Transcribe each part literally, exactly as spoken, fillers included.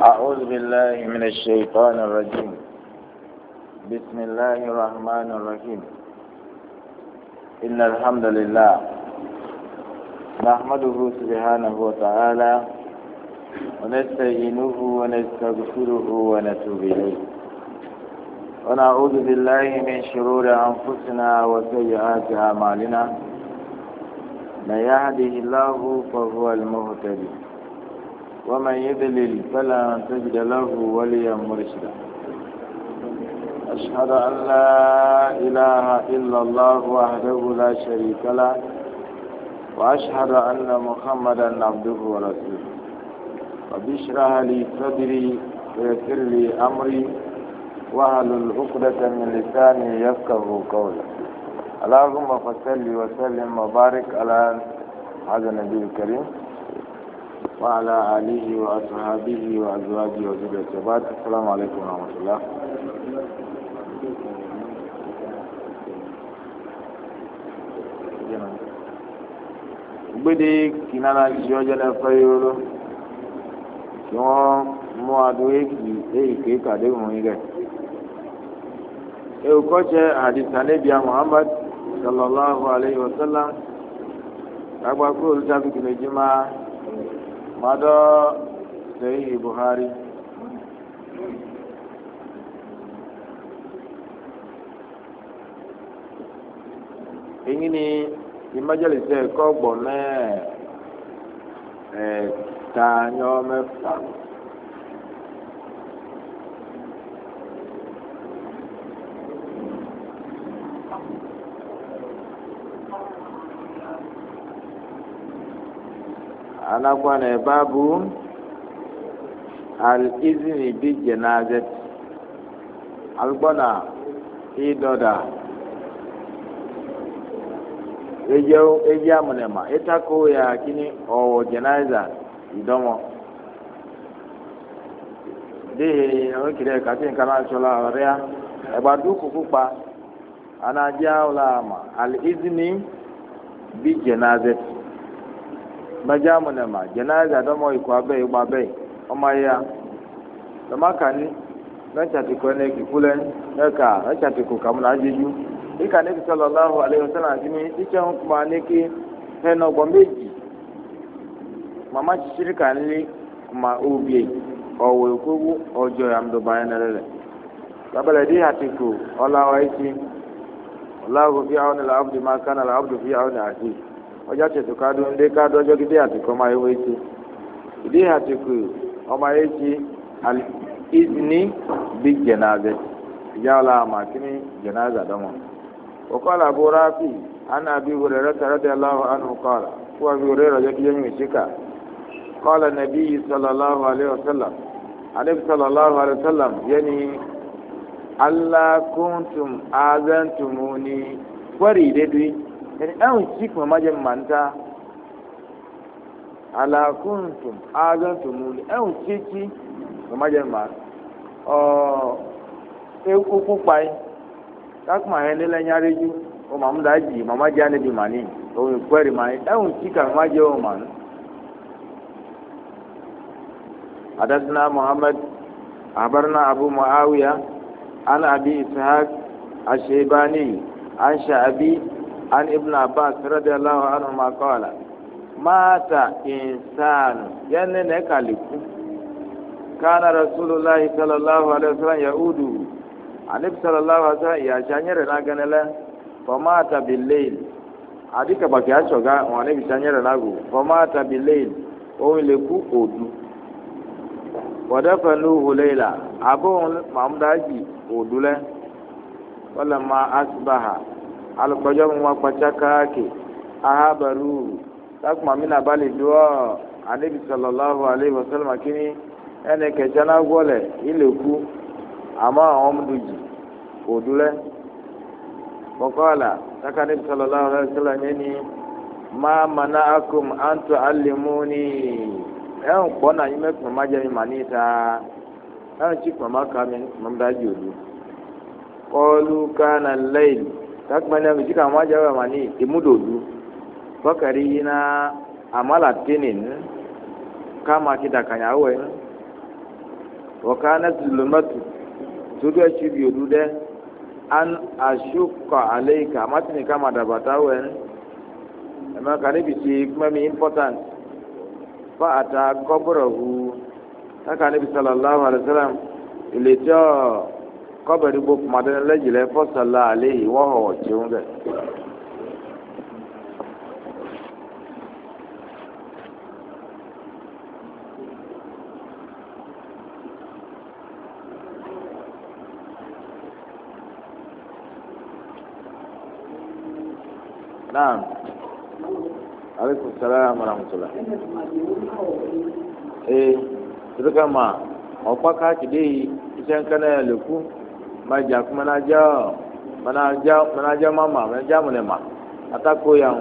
أعوذ بالله من الشيطان الرجيم. بسم الله الرحمن الرحيم. إن الحمد لله نحمده سبحانه وتعالى ونستعينه ونستغفره ونتوب إليه ونعوذ بالله من شرور أنفسنا وسيئات أعمالنا. من يهده الله فهو المهتدي ومن يضلل فلا تجد له وليا مرشدا. أشهد أن لا إله إلا الله وحده لا شريك له وأشهد أن محمدا عبده ورسوله. رب اشرح لي صدري ويسر لي أمري واحلل عقدة من لساني يفقهوا قولي. اللهم صل وسلم وبارك على هذا النبي الكريم وعلى آله وأصحابه وأزواجه وذريته. بعد السلام عليكم ورحمة الله. gbede kinana jọjọ lẹ fẹ yoro tí wọn mú adó èkì èyíké kàdé wọn rẹ èkọjẹ àdìsá nebia muhammad sallallahu alayhi wa sallam agbakú olùtàbí kìlẹjìmá madọ sẹyìn buhari. èyí ni ìmájẹ̀lẹ̀sẹ̀ ẹ̀kọ́ gbọ̀ mẹ́ẹ̀ ẹ̀ẹ́dányọ́ mẹ́fà. anagwana babu al-izini bi janazat algbona idoda eje eje amunema itako ya kini owo janaza idomo de o kire katin kana chola area ebadu kukupa anaja ulama al-izini bi janazat majamunema janaza domo ikwabe igbabe omaya tamakani mechatiku ne kikulen eka mechatiku kamuna ajeju ika nabi sallallahu alaihi wasallam kimi ike hukuma neki heno gombeji mama shirika ni kuma ubie owo kogu ojo yamdo bayanale babale di hatiku ola waiti wallahu fi auni al-abdi ma kana al-abdu fi auni akhi ọjọ́ tètè ká dún ndé ká dọ́jọ́ gidi àtìkú ọmọ ayé wéjì ìdí àtìkú ọmọ ayé ti ìní bí jẹnáàzẹ ìjà ọlá àmàkíní jẹnáàzẹ dọ́mọ. òkọ́lá abu rafi ana abi hurẹ́rẹ́ tẹ̀rẹ́dẹ́ aláwọ̀ anu kọ́lá fún abi hurẹ́rẹ́ ọjọ́ kí yẹn ìṣíkà kọ́lá nàbí sallallahu alayhi wa sallam anabi sallallahu alayhi wa sallam yẹni alákùntùm azẹ́ntùmùní kwari dédúí. yani an ci kuma majin manta ala kuntum azantum li an ci ci kuma majin ma o e ku ku pai ta kuma he ne lan yare ju o mamu da ji mama jane bi mani o kweri mai an ci ka maje o man hadathna muhammad abarna abu muawiya an abi ishaq ash-shaybani an sha'abi عن ابن عباس رضي الله عنهما قال مات إنسان يعني نكالك كان رسول الله صلى الله عليه وسلم يعود النبي صلى الله عليه وسلم يا شانير ناغنلا فمات بالليل adika baki achoga wane bishanyere nago famata billail o ile ku odu wadafanuhu layla abun mamdaji odule wala ma asbaha alùpàjọ́ mu wọn kpàtsá káàkiri ahabaru takuma mina bali doa anabi sallallahu alayhi wa sallam kini ẹnì kẹsàn án gbọlẹ ilẹ̀kù àmọ́ àwọn ọmọdéjì òdúlẹ̀ kọ́kọ́ọ̀là taka anabi sallallahu alayhi wa sallam yẹn ni má mana akum anto alimuni ẹ̀ ń kpọ́ náà yín mẹ́kùn má jẹ́ mi mà ní ta ẹ̀ ń tí kùn má ká mi mọ́mdájì òdu kọ́ọ̀lù kánà lẹ́yìn. takmani ameshika moja wa mani imudodu bakari na amala tinin kama kitakanya we وكانت ظلمة تدوشي بيدودة أن أشق عليك ما تني كما دبتاوين أما كان بيشي كما important فأتى قبره كان النبي صلى الله عليه وسلم اللي جاء قبر بوك مدن لجل فصلى عليه وهو جونغ نعم عليكم السلام ورحمة الله إيه تذكر ما أوقات كده إنسان كان يلقو ما جاك منا جا منا جا منا جا ماما منا جا منا ما أتاكو يوم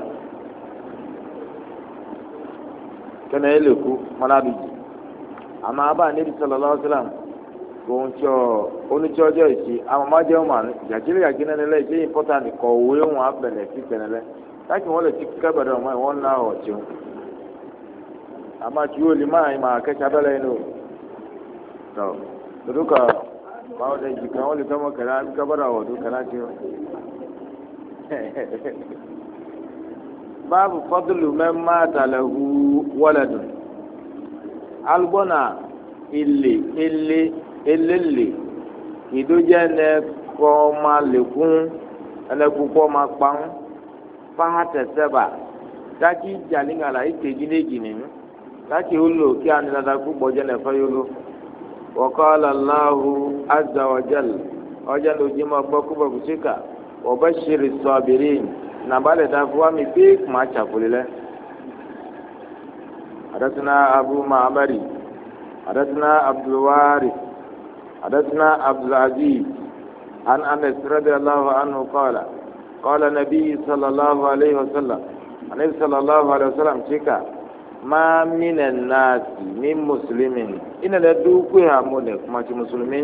كان يلقو منا بيجي أما أبا النبي صلى الله عليه وسلم kòńtsɔ onutsɔdzɔ etsi amadze ma dzadzili yaki nene lɛ etsi important kɔwé ŋun abɛnɛ fi tɛnɛ lɛ taki wɔn le tsi kɛbɛ dɛ wɔn wɔn na ɔtsi ŋu amatsi wo li ma yi ma kɛtsi abɛ lɛ yi no tɔ todo ka bawo de dzi kan wɔn le tɔmɔ kɛlɛ ami kɛbɛ dɛ ɔdo kɛlɛ tsi o baabu fɔdulu mɛ maa ta lɛ hu wɔlɛ do alubɔna ile ele. elele ìdójẹ ẹnẹ kọ ma lẹkùn ẹnẹ kúkọ ma kpam fahatẹsẹba daki jalingala ìtẹjìnẹjìnẹ daki olo kí anilada kú gbọdjẹ nẹfẹ yolo wọkọọlọ aláhu azawajal ọjà lójú ma gbọ kú bàbùsíkà ọbẹ ṣeré sọbìrín nàbàlẹ dàfọ wàmí bí kùmà tsàkùlẹ lẹ adásínà abu mahamari adásínà abdulwari حدثنا عبد العزيز عن انس رضي الله عنه قال قال النبي صلى الله عليه وسلم النبي صلى الله عليه وسلم شكا ما من الناس من مسلم ان لدوك يامونك ما مسلمين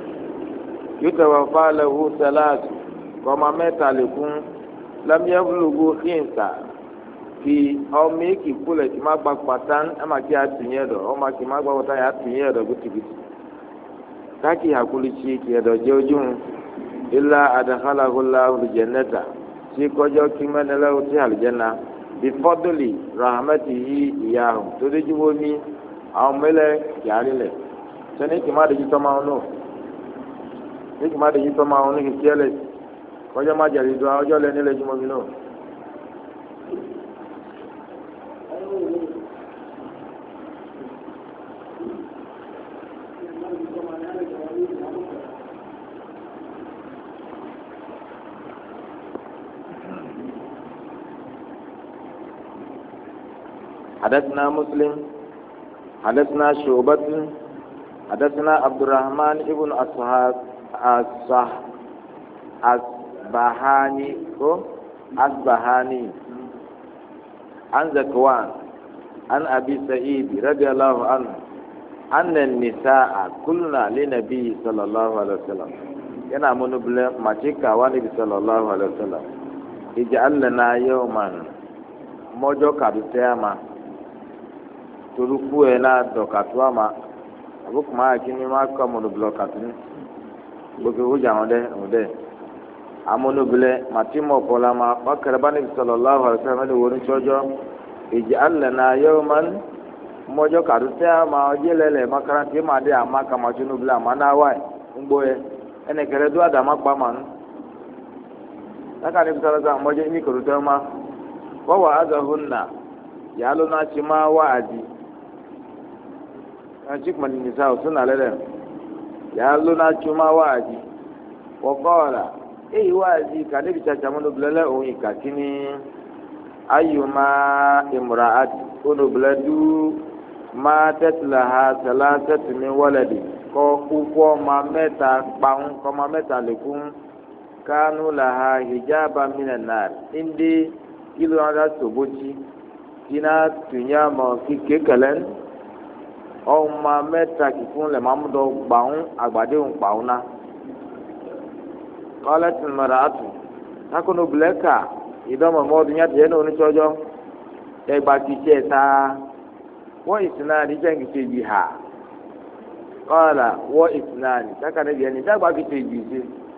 يتوفى له ثلاث وما مات لكم لم يبلغوا خنسا في أمك كل ما بقطان أما كي أتنيرو أما كي ما بقطان أتنيرو بتبت taki hakuli ci ki do jojun illa adkhalahu Allahu aljannata ci ko jo ki man la uti aljanna bi fadli rahmatihi iyahum to de jubomi aw mele yarile sene ki ma de ji toma ono ni ki ma de ji toma ono ki kele ko jo ma jari do aw jo le ni le jumomi no حدثنا مسلم حدثنا شعبة حدثنا عبد الرحمن ابن أصحاب أصح أصبهاني أصبهاني عن زكوان عن أبي سعيد رضي الله عنه أن النساء كلنا لنبي صلى الله عليه وسلم yana mun bule macika wa nabi sallallahu alaihi wasallam ij'al lana yawman mojo kabitema toruku ẹ náà dọ̀kàtú àmà àbúkù máa kí ni máa kọ́ amúnubulọ̀ ní gbogbo ìwújà àwọn dẹ àwọn dẹ amúnubilẹ̀ màtí mọ̀ kọ́lá ma wákàrẹ́ bá níbi sọ̀rọ̀ láwùjọ àti sẹ́yìn mẹ́lẹ̀ wọ́n tsọ́jọ́ ìjì alẹ́ náà yẹ́wò máa ń mọ́jọ́ kàdú tẹ́ àmà ọjọ́ lẹ́lẹ̀ makaranti máa dé àmà kàmàtí nubilẹ̀ àmà náà wáyé ńgbó yẹ ẹnì kẹrẹ dúró àdàmà pa mà ń lákà níbi sọ̀rọ̀ sọ̀rọ̀ mọ́jọ́ ní kòrò tẹ́ ma wọ́n wà á zọ̀hún nà yàrá náà ti máa wá àdì anjik mani nisa suna lada ya luna chuma waji wakola eyi waji ka nebi chacha mono blele oyi kakini ayuma imraat ono bledu ma tetlaha salasat min waladi ko kuko ma meta paun ko ma meta lekun kanu laha hijaba minan nar indi kilo ada sobochi kina tunya mo kikekelen ọmọ mẹ́ta kìkún lẹ máa mú dọ gbàún àgbàdéhùn gbàún ná kọlẹtì mẹrẹ àtù takùnú bìlẹkà ìdánmọ mọdún yàtọ̀ yẹn ní oníṣọjọ ẹgbà kìkì ẹta wọn ìsìn náà níjẹ nkìkì yìí hà qala wa ithnani taka ne biani dagba kitejije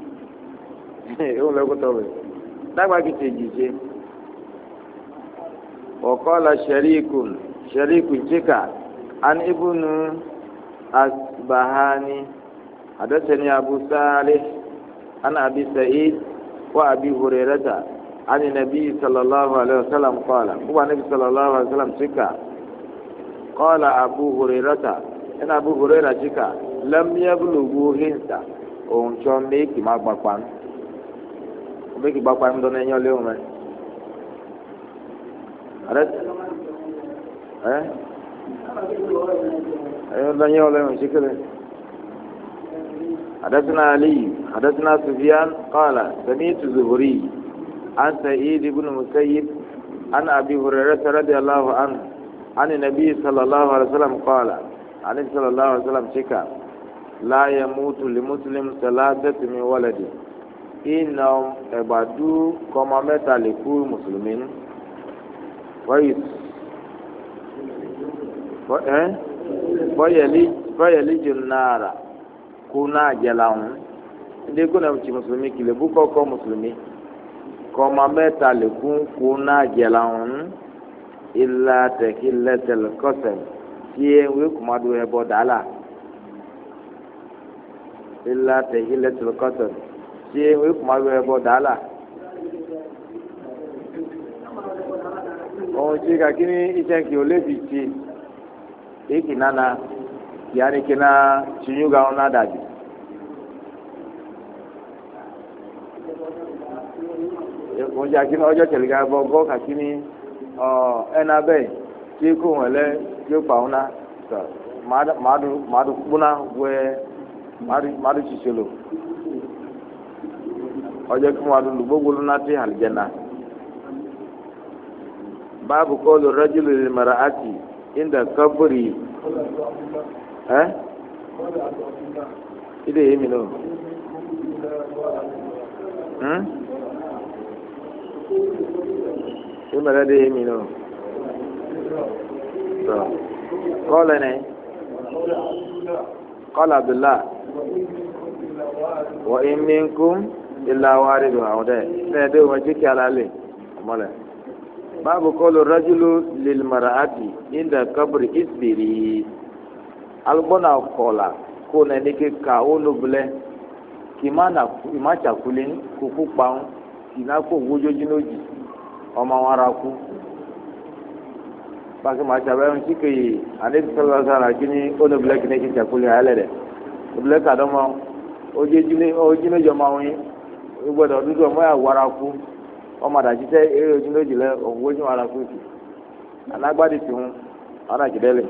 o le ko to be dagba kitejije wa qala sharikun sharikun jika an ibnu asbahani hadathani abu salih an abi sa'id wa abi hurairah an nabi sallallahu alaihi wasallam qala huwa nabi sallallahu alaihi wasallam jika qala abu hurairah ina abu hurairah jika lam yablughu hinsa on cho make ma gbapan make gbapan do na yan le o me ara eh ayo da yan le o shikele حدثنا علي حدثنا سفيان قال سمعت الزهري عن سعيد بن مسيب عن ابي هريره رضي الله عنه عن النبي صلى الله عليه وسلم قال عن النبي صلى الله عليه وسلم شكا لا يموت لمسلم ثلاثه من ولد انهم عبادوا كما مات لكل مسلمين ويس فيلج فيلج النار kuna jalan ndi kuna mchi muslimi kile buko ko muslimi koma meta le kun kuna jalan illa tahillatul qasam tie we kuma do e bodala illa tahillatul qasam tie we kuma do e bodala o ji ka kini ite ki ole biti ikinana yani kina chinyuga ona daji wọ́n jẹ́ akíní ọjọ́ tẹ̀lẹ́gà bọ́ gọ́ kàkíní ẹ̀nà bẹ́ẹ̀ tí kò wọ́n lẹ́ tí ó pa ọ́n náà tọ́ màádù kpúná wẹ́ màádù ṣiṣẹ́ lò ọjọ́ kí wọ́n adùn gbogbo lónà tí àlìjẹ́nà báàbù kọ́ọ̀lù rẹ́jùlù lè mara àti ìndà kọ́bùrì ẹ́ ilé yìí mi nù. Ima de yemi no. So, qala ne. Qala Abdullah. Wa in minkum illa wariduha wada. Ne de wa jiki alale. Mala. Babu qawlu rajulu lil mar'ati inda qabri isbiri. Albona kola ko ne nike ka onubule kimana imacha kulin kuku paun kinako wojojinoji ọmọ wọn ara kú pàṣẹ màá ṣàbẹ̀ ẹ̀hún síkè yìí àdébí sọlá sára kí ni onubulẹ̀ kí ni kí ṣàkúlẹ̀ ayẹlẹ̀ dẹ̀ obìnrin kàdọ́mọ ojúlójọ máa ń yín gbọdọ̀ dúdú ọmọ yà wọ ara kú ọmọ àdàjì tẹ eré ojúlójì lẹ òun wójú ara kú sí anágbádìí tì hún ọ̀nà jìdẹ́lẹ̀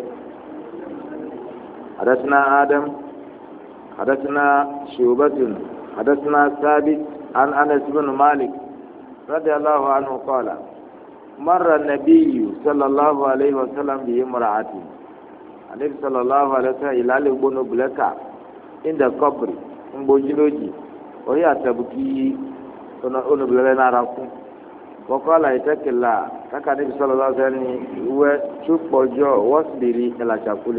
àdásínà adam àdásínà ṣèwọ́bẹ́tùn àdásínà sábì an anas bin malik رضي الله عنه قال مر النبي صلى الله عليه وسلم بامرأة النبي صلى الله عليه وسلم إلى لبنو بلكا عند قبر مبوجلوجي وهي تبكي أنو بلنا راكو وقال اتق الله كان النبي صلى الله عليه وسلم هو شوف بوجو واصبري إلى شاكولي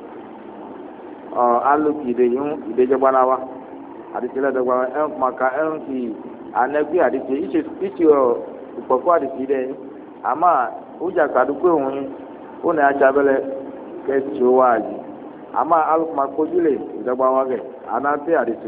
alu kide yun ide jabana wa hadisi la dagwa en maka en ki anagbe hadisi ichi ichi o upoko hadisi de ama uja kadukwe hun una acha bele ke chuwaji ama alu makojule dagwa wa ge anate hadisi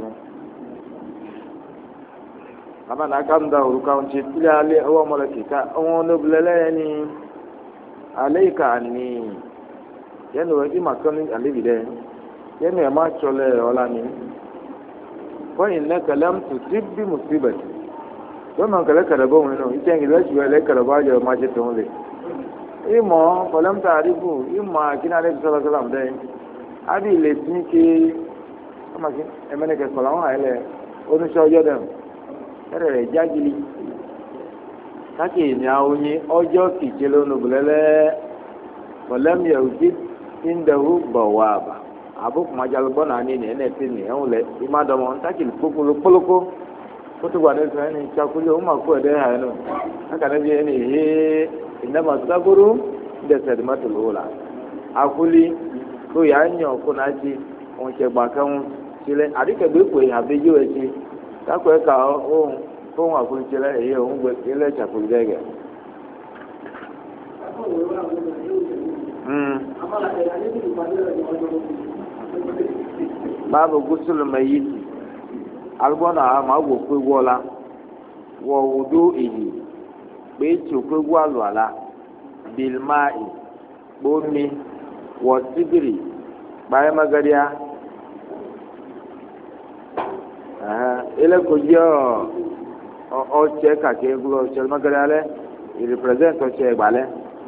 ama na kamda uruka unchi tila ale o mola kika o no blele ni alayka anni yanu wa imakoni alibide yẹnu ẹ má tsọlẹ ọlá ni fọyín lẹkẹlẹ tó ti bí musibẹti lọnà kẹlẹkẹlẹ bọ wọn nù ìtsẹyìn lẹsùn ẹ lẹkẹlẹ bọ ayọ má tse tó ń lè ìmọ kọlẹmùtà àdìbò ìmọ akínà àdìbò sọlọ sọlọ àmì dẹyìn àbí ilé tí ké ọmọkì ẹmẹnìkẹ kọlọ àwọn àyẹlẹ oníṣẹ ọjọ dẹm ẹrẹ rẹ jágìlì káàkiri ní àwọn oyin ọjọ kìtsẹ lónìí bùlẹlẹ kọlẹmù yẹ òjì ìndẹwù bọ wà bà. Abu majal bona ni ne ne tini enule imado mo ntaki kokolo koloko kutu gwa ne sani chakuli uma ko de ha no aka ne bi ni he inama saburu de sadmatul ula akuli ko ya nyo ko na ji òun ṣe gbà kẹ́hún sílẹ̀ àdìkẹ́gbẹ́ pé àbẹ́jọ́ ẹ̀ ṣe kákọ́ ẹ̀ ká ohun fóun àforíṣẹ́lẹ̀ èyí òun gbé ilé ìṣàkóso dẹ́gẹ̀. báàbò gúúsùlù mẹ́yìí alùpùpù àmà wò pé wọ́la wọ́ wòdó èyí pé tí o pé wọ́ àlọ́ àlá bìlmáì gbómi wọ́ sígìrì báyẹ̀ magadia ẹlẹ́kọ̀ọ́jì ọ̀ọ́tsẹ́ kàkẹ́ gbọ́ ọ̀tsẹ́ magadia lẹ́ ìrìpẹ̀sẹ̀ntì ọ̀tsẹ́ ìgbàlẹ́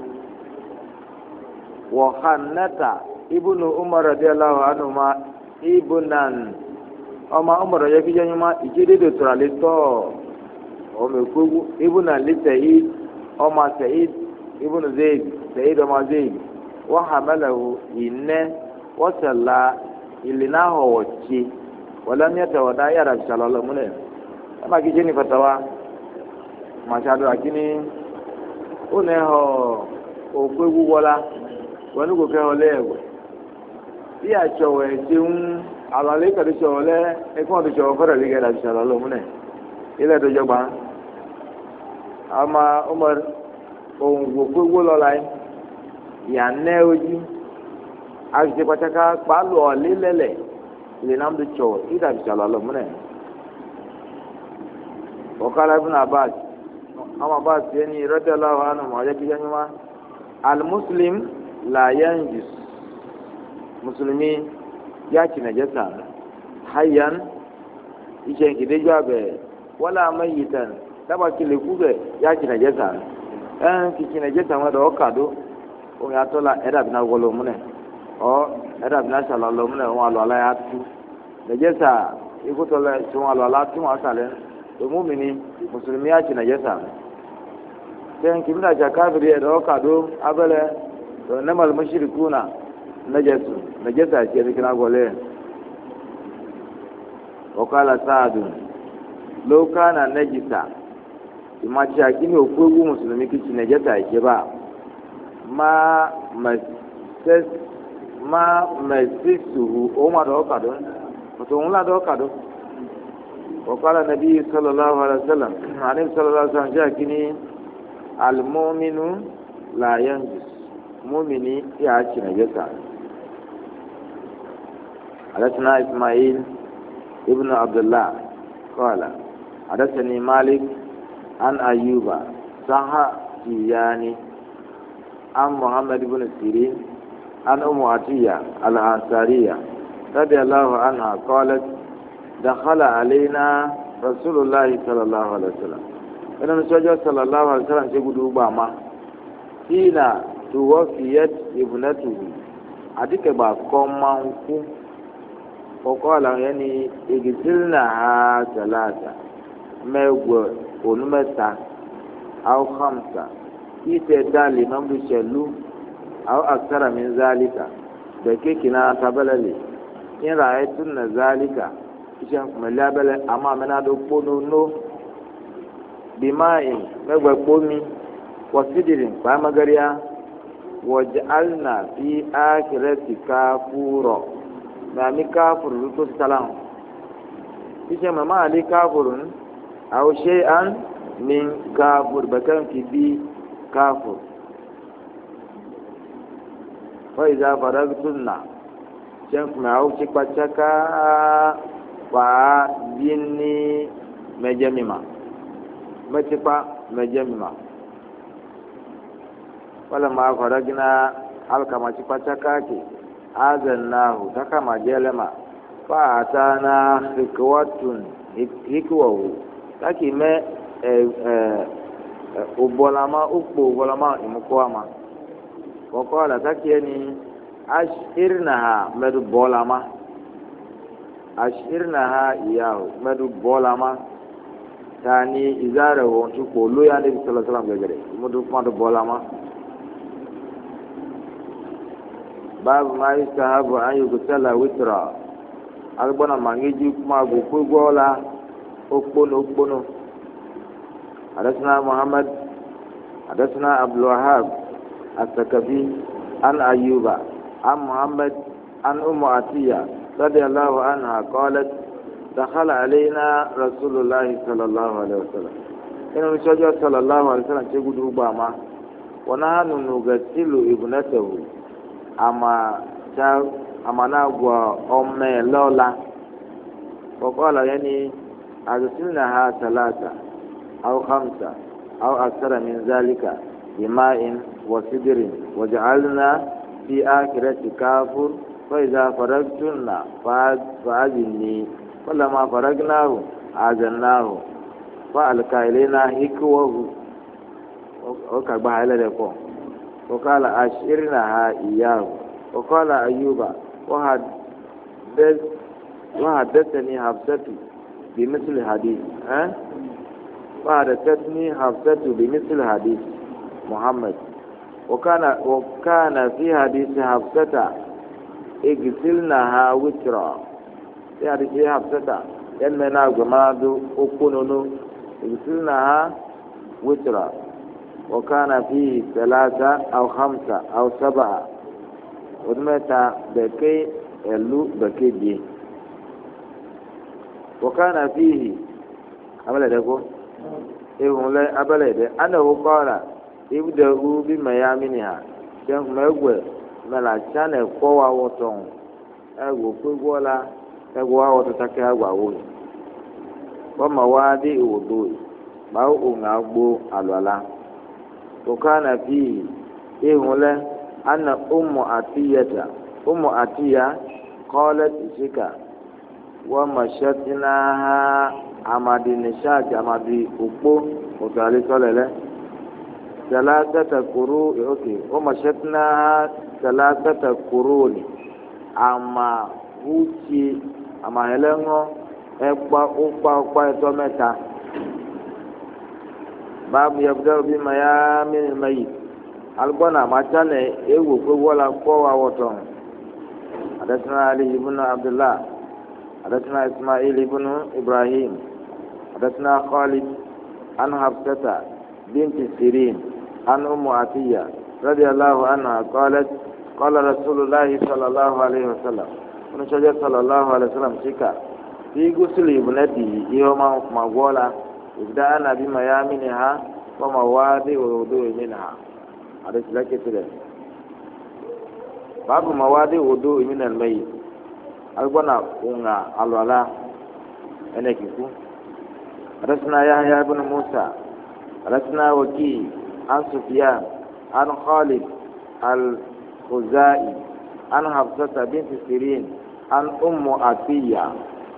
wọ́ hànẹ́ta ibùnú umar radiyallahu anhuma ibunan ọmọ umar yẹ kí jẹ́ nyuma ìdílé tóra lé tọ́ ọmọ ìkógu ibunan lé sẹ́yid ọmọ sẹ́yid ibùnú zayid sẹ́yid ọmọ zayid wọ́n hàmẹ́lẹ̀hu ìnẹ́ wọ́n sẹ̀la ìlìnà ọ̀wọ̀ tsi wọ́lẹ́ miẹ́tẹ̀ wọ́dá yàrá bisalọ̀ lọ́múlẹ̀ ẹ̀ má kí jẹ́ ní fatawa màṣáàdó àkíní ó nẹ́ họ òkógu wọ́lá wọ́n ní kò kẹ́ ọ lẹ́ẹ̀wẹ̀ bí àtsọ̀wọ̀ ẹ̀ṣẹ̀ ń alàlẹ́ kàdé tsọ̀wọ̀ lẹ́ ẹ̀kọ́ tó tsọ̀wọ̀ fẹ́rẹ̀ lé gẹ̀dá bisalọ̀ lọ́múlẹ̀ ilẹ̀ tó dzọ́gba ama ọmọ ohun òkógu lọ́la yìí yà nẹ́ ojú àti pàtàkì kpalù ọ̀lẹ́lẹ́lẹ̀ lè nà mú tsọ̀wọ̀ ìdá bisalọ̀ lọ́múlẹ̀ ọ̀kàlà ibùnà abad ama abad yẹn ni rọ́dẹ̀lá wa nù mọ̀ ọ̀yẹ́ kíjẹ́ nyuma alimuslim la yanjus musulumi ya ci najasa hayyan ishe kidejo abe wala mayitan daba kile kube ya ci najasa en ki ci najasa ma do kado o ya tola era bina wolo mune o era bina sala lo mune o alo ala ya tu najasa iko tola ci o alo ala tu asale to mu'mini musulumi ya ci najasa sen kimna jakabiri do kado abele to namal mushrikuna najasu najasa ce kina gole wakala saadu law kana najisa ima ce akini okwewu musulmi kici najasa ce ba ma mases ma masisuhu o ma do kado to un la do kado wakala nabi sallallahu alaihi wasallam anabi sallallahu alaihi wasallam ce akini al mu'minu la yanjus mu'mini ya ci najasa حدثنا إسماعيل ابن عبد الله قال حدثني مالك عن أيوب صح يعني عن محمد بن سيرين عن أم عطية الأنصارية رضي الله عنها قالت دخل علينا رسول الله صلى الله عليه وسلم إن الرسول صلى الله عليه وسلم يقول أوباما حين توفيت ابنته أديك بقوم وقال يعني اغسلنها ثلاثة مغو ونمتا أو خمسة يتدالي نمر شلو أو أكثر من ذلك بكيكنا تبللي إن رأيتن ذلك إشان ملابل أمامنا دو نو بماء مغو قومي وسدر فامغريا وجعلنا في آخرة كافورا mami kafuru to salam ishe mama ali kafurun aw shay'an min kafur bakan ki bi kafur wa iza faragtunna shan kuma aw ci pachaka wa binni mejamima machipa mejamima wala ma faragna alkama ci pachaka ki azannahu takama jelema fa atana hikwatun hikwahu taki me eh eh ubolama ukpo ubolama imukwama wakola taki yani ashirnaha medu bolama ashirnaha iyahu medu bolama tani izarahu tukpo lo ya nabi sallallahu alaihi wasallam gagare mudu kwado bolama باب ما يستحب أن يغسل وترا أربنا مانجي ما بوكو غولا أكبون أكبون حدثنا محمد حدثنا عبد الوهاب الثقفي عن أيوب عن محمد عن أم عطية رضي الله عنها قالت دخل علينا رسول الله صلى الله عليه وسلم إنه نشجع صلى الله عليه وسلم تقول ربما ونحن نغسل ابنته أما أما نقوى أمي لولا وقال يعني أغسلناها ثلاثة أو خمسة أو أكثر من ذلك بماء وسدر وجعلنا في آخرة كافر فإذا فرغتن فأذني فلما فرغناه أذناه فألقى إلينا هكوه وكبها إلى ذلك وقال أشعرناها إياه وقال أيوب وحدث وحدثني حفصة بمثل حديث ها وحدثتني حفصة بمثل حديث محمد وكان وكان في حديث حفصة اغسلناها وترا في حديث حفصة ينمنا جماد أكونونو اغسلناها وترا وكان فيه ثلاثة أو خمسة أو سبعة ودمتا بكي اللو بكي دي وكان فيه أبلا دكو إيه لا أبلا ده أنه قال ibda'u bi mayaminiha den megwe mala chane ko wa woton ego kwegola ego wa woto take agwa wo wa mawadi wudu ba o ngagbo alwala to kana fi ihule anna ummu atiyata ummu atiya qalat shika wa mashatnaha amadi nishat amadi upo utali solele ثلاثة قرون أوكي ومشتنا ثلاثة قرون أما هوتي أما هلنو إقبا إقبا إقبا إتومتا باب يبدأ بميامن الميت البنا ما كان يقول ولا قوة وطن حدثنا علي بن عبد الله حدثنا إسماعيل بن إبراهيم حدثنا خالد عن حفصة بنت سيرين عن أم عطية رضي الله عنها قالت قال رسول الله صلى الله عليه وسلم ونشجع صلى الله عليه وسلم شكا في غسل ابنته يوم مغولا إذا أنا بميامنها ومواضع الوضوء منها هذا لك كده باب مواضع الوضوء من الميت ألقنا أنها الولاء أنا كيفو رسنا يحيى بن موسى رسنا وكي عن سفيان عن خالد الخزائي عن حفصة بنت سيرين عن أم عطية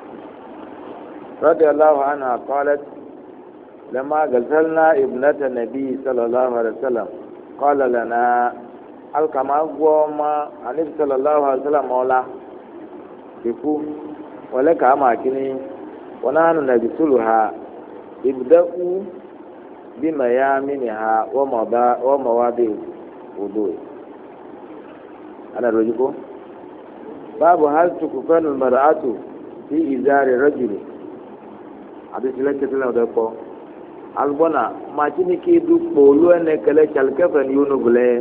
رضي الله عنها قالت لما غسلنا ابنة النبي صلى الله عليه وسلم قال لنا الكما قوما النبي صلى الله عليه وسلم مولا كفو ولك أما كني ونحن نغسلها ابدأوا بميامنها ومواضع الوضوء أنا رجوكم باب هل تكفن المرأة في إزار الرجل حديث لك تلنا ودقوا البنا ما تنكي دو بولو أنك لك الكفن يونغلي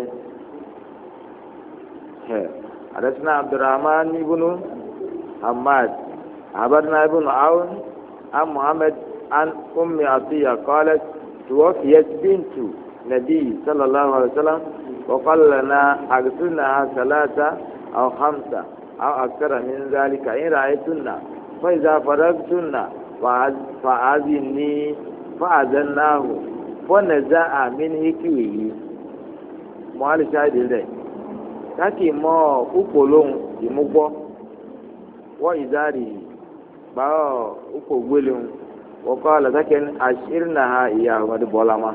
حدثنا عبد الرحمن بن حماد عبدنا ابن عون عن محمد عن أم عطية قالت توفيت بنت نبي صلى الله عليه وسلم وقال لنا أغسلناها ثلاثة أو خمسة أو أكثر من ذلك إن رأيتن فإذا فرغتن فأذني فأذناه فنزع من هكوه مال شاهد له kaki mo ukolon imugbo wa izari ba uko gwelun wa qala zaken ashirnaha iya wa bolama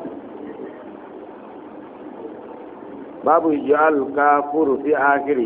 babu ijal kafur fi akhirih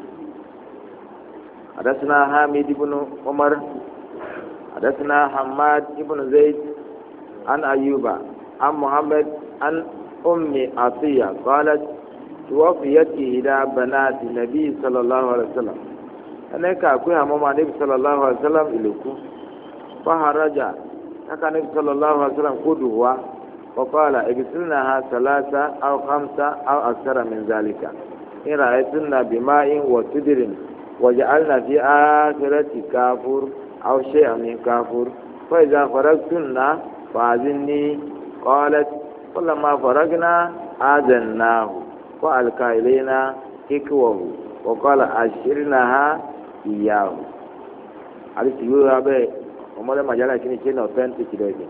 hadathna hamid ibn umar hadathna hamad ibn zaid an ayuba an muhammad an ummi atiya qalat توفيت إلى بنات النبي صلى الله عليه وسلم أنا كأكوها ماما النبي صلى الله عليه وسلم إليكم فهرج كان النبي صلى الله عليه وسلم قدوة وقال اغسلناها ثلاثة أو خمسة أو أكثر من ذلك إن رأيتن بماء وسدر وجعلنا في آخرة كافور أو شيئا من كافور فإذا فرغتن فأذني قالت فلما فرغنا آذناه فألقى إلينا كيكوه وقال أشرناها إياه. على سيوه أبي وماذا ما جعلنا كني شيء أوثنتيك كده.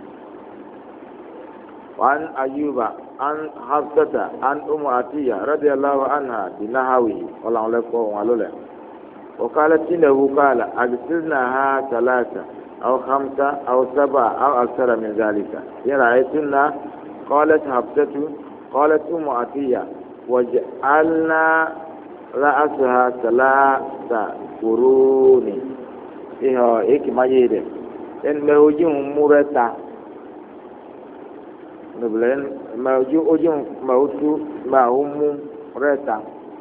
وعن أيوب عن حفصة عن أم عطية رضي الله عنها بنحوه والله لكم وعلوله وقالت له قال أغسلناها ثلاثة أو خمسة أو سبعة أو أكثر من ذلك إن رأيتن قالت حفصة قالت أم عطية وجعلنا رأسها ثلاثة قرون إيه إيه ما يده إن موجهم مرتا نبلين موجو أجم موتو ما هم رتا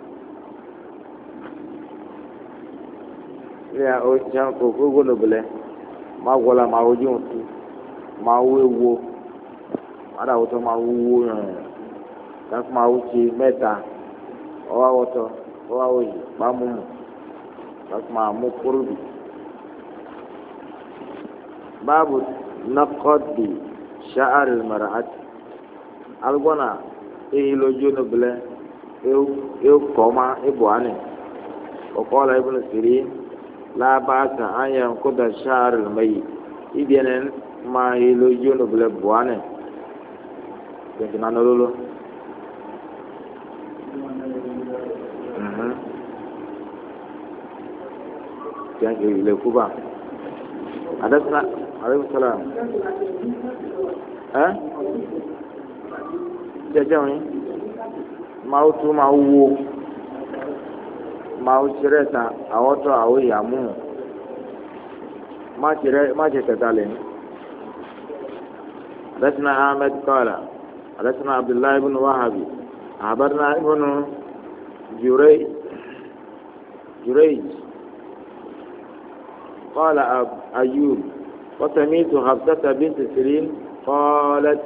يا أجم كوكو نبلين ما ولا ما أجم تو ما ويو ada woto ma wuwo yan tak ma wuci meta owa woto owa woyi ba mumu tak ma mu kurbi babu naqdi sha'ar al-mar'at algona e lo jono ble e e koma e boane o qala ibn sirin la ba'sa an yanquda sha'ar al-mayyit ibenen ma e lo jono ble boane Jadi mana dulu? Mhm. Yang ini lekuba. Ada sana, Waalaikumsalam. Eh? Jajah ni. Mau tu mau wo. Mau cerita, awak tu awak yamu. Ma cerita, ma cerita dalin. Dasna Ahmed kala. حدثنا عبد الله بن وهب أخبرنا ابن جريج جريج قال أيوب وسميت حفصة بنت سيرين قالت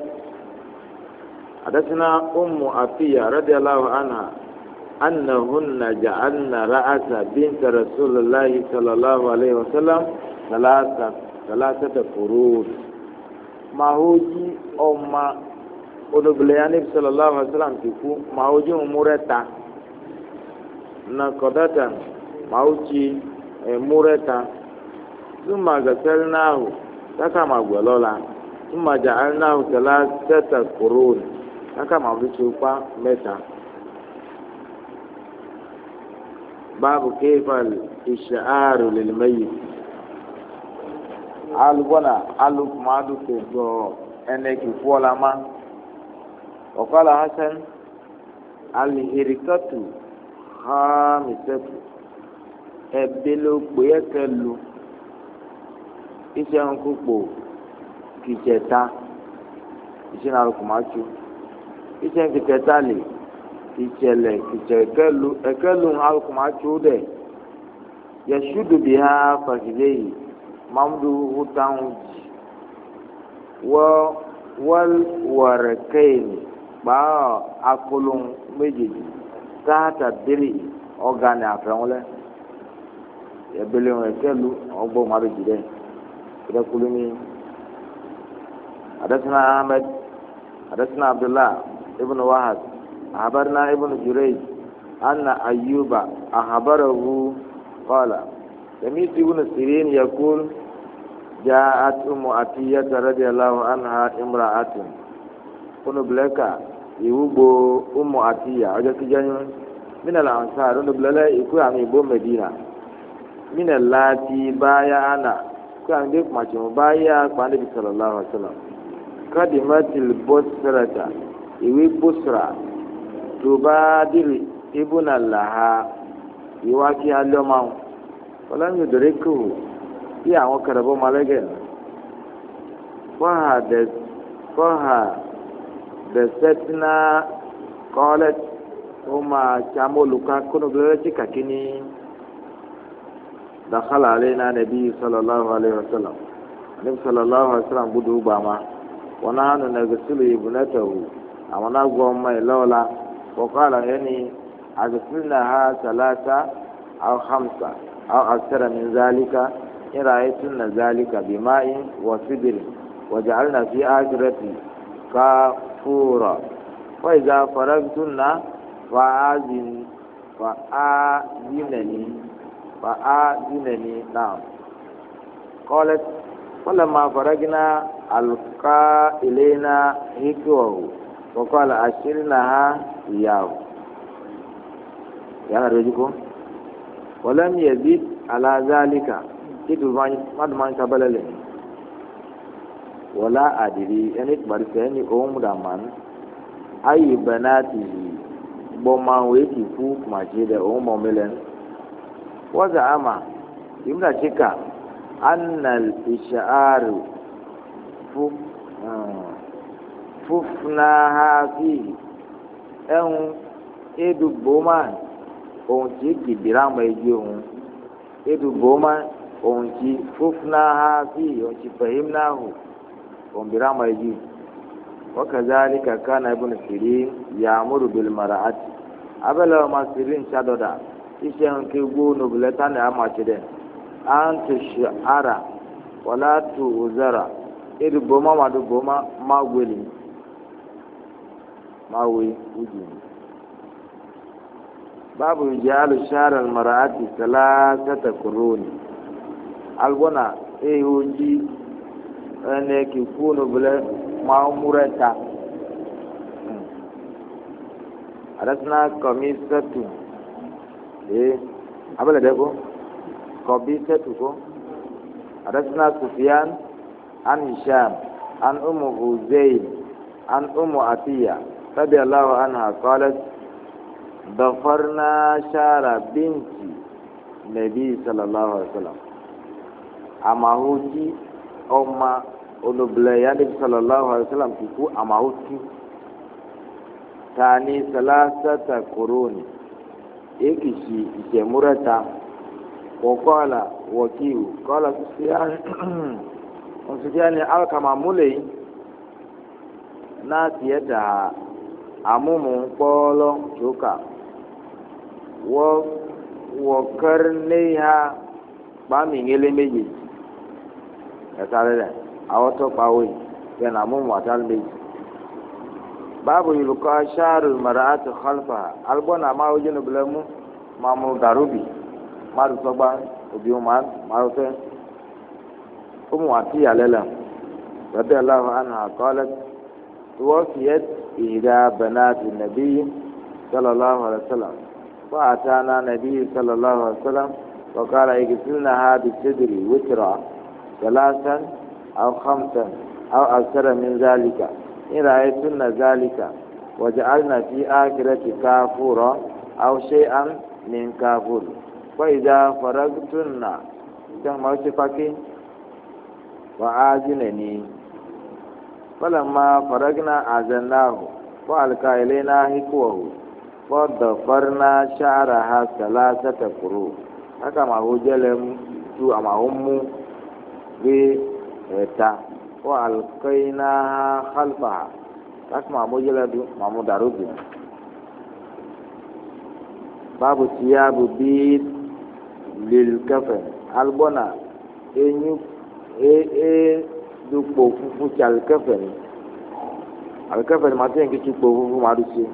حدثنا أم عطية رضي الله عنها أنهن جعلن رأس بنت رسول الله صلى الله عليه وسلم ثلاثة ثلاثة فروض ما هو جي أم odobileyani sallallahu alaihi wasallam tiku mauji umureta na kodata mauji e mureta thumma gasalnahu taka magwelola thumma ja'alnahu thalathata qurun taka mauji kwa meta babu kayfal ish'aru lil mayyit alwana aluk madu ko eneki fola ma وقال حسن الهركة خامسة ebelo kpeyekelu iṣẹ́ nkukpo kìjẹta iṣẹ́ narukumachu iṣẹ́ kìjẹta lè ìṣẹ̀lẹ̀ kìjẹkelu ekelu narukumachu dẹ yasudu biha fasileyi mamdu hutan wọ wọl wọrẹkẹyini. Gbaa akolon méjèèjì táàtà délé ọ̀gánì àfẹ́wọ́lẹ́ ẹ̀bẹ̀lẹ̀ wọn ẹ̀kẹ́lu ọgbọ́n wọn abẹ́jì dẹ́ ẹ̀dẹ́kulu ní adásínà ahmed adásínà abdullah ibn wahab ahabarina ibn jurej anna ayuba ahabarahu qala sami'tu ibn sirin yaqul ja'at ummu atiyah radhiyallahu anha imra'atun kunu bleka iwugbo umu atiya ọjọ́ kíjẹyìn mina la ansar kunu blele ikú àmì ìbò medina mina láti báyà ana ikú àmì ìbò kùmàtìmù báyà kpàndé bi sallallahu alaihi wasallam kadimatil bosrata ìwé bosra tó bá dìrì ibùnà làhà ìwà kí alọ́mọ ọlọ́run ìdòrè kù bí àwọn kẹrẹ̀bọ́ malẹ́gẹ̀ fọ́hà dẹ̀ fọ́hà. Besetna qalat uma chamoluka kuno belechi kakini dakhala alaina nabi sallallahu alaihi wasallam nabi sallallahu alaihi wasallam budu bama wa nahnu nagsilu ibnatahu amana gomma lola wa qala yani agsilnaha salasa أو خمسة أو أكثر من ذلك إن رأيتن ذلك بماء وسدر وجعلنا في آخرة كافورا وإذا فرغتن فآذن فآذنني فآذنني نعم قالت فلما فرغنا ألقى إلينا هكوه وقال أشرناها إياه يا رجلكم ولم يزيد على ذلك كتب ما دمان كبلل ولا أدري أنك برسني أم دمان أي بناته بما ويكي فوق ما جد أم ملن وزعم يمنا شكا أن الإشعار فوق فوفناها فيه أن إدو بومان ohun tí kìdìrà mọ ẹgbẹ òun edugbo ma ohun tí fúnfúnà ha sí ohun tí fẹhìm náà hù ohun bìrà mọ ẹgbẹ wọkàzá ní kàkà náà ibùn sèré yàmúrù bìlmàrà àti abẹ́lẹ̀ ọmọ sèré ń ṣàdọ̀dà iṣẹ́ ń ké gbó nobulẹ́tà ní àmàṣẹ́dẹ̀ à ń tó ṣe ara wọlá tó òzàrà edugbo ma màdùgbò ma má wẹlẹ má wẹ wújù. باب رجال شعر المرأة ثلاثة قرون البنا ايه وجي انك يكون بلا مامورتا عرفنا قميصة ايه قبل دهكو قبيصة كو عرفنا سفيان عن هشام عن ام غزيل عن ام عطية رضي الله عنها قالت ضفرنا شعر بنت النبي صلى الله عليه وسلم أما هوتي أما ونبلي النبي صلى الله عليه وسلم تكو أما هوتي تاني ثلاثة قرون إكشي إشمرتا وقال وكيو قال سفيان سفيان ألقى مولي ناسيتها أموم قولوا شوكا وكرنيها بامي ngele meji yasalele awoto pawe yana mumu atal meji babu yulqa sharul mar'at khalfaha albona ma wajinu blamu mamu darubi maru soba obi uman marufe umu ati alela radiyallahu anha qalat tuwafiyat ida banat an-nabiy sallallahu alaihi wasallam فأتانا النبي صلى الله عليه وسلم وقال اغسلنها بالصدر وترا ثلاثا أو خمسا أو أكثر من ذلك إن رأيتن ذلك وجعلنا في آخرة كافورا أو شيئا من كافور فإذا فرغتن كما وشفاكي وآذنني فلما فرغنا آذناه فألقى إلينا هكوه فضفرنا شعرها ثلاثة قرون haka ma ho jelem tu ama ummu bi eta wa alqaina khalfaha asma mo jeladu mamu darubi babu tiyabu bi lil kafan albona enyu e e du po fufu chal kafan al kafan ma ten ki po fufu ma du si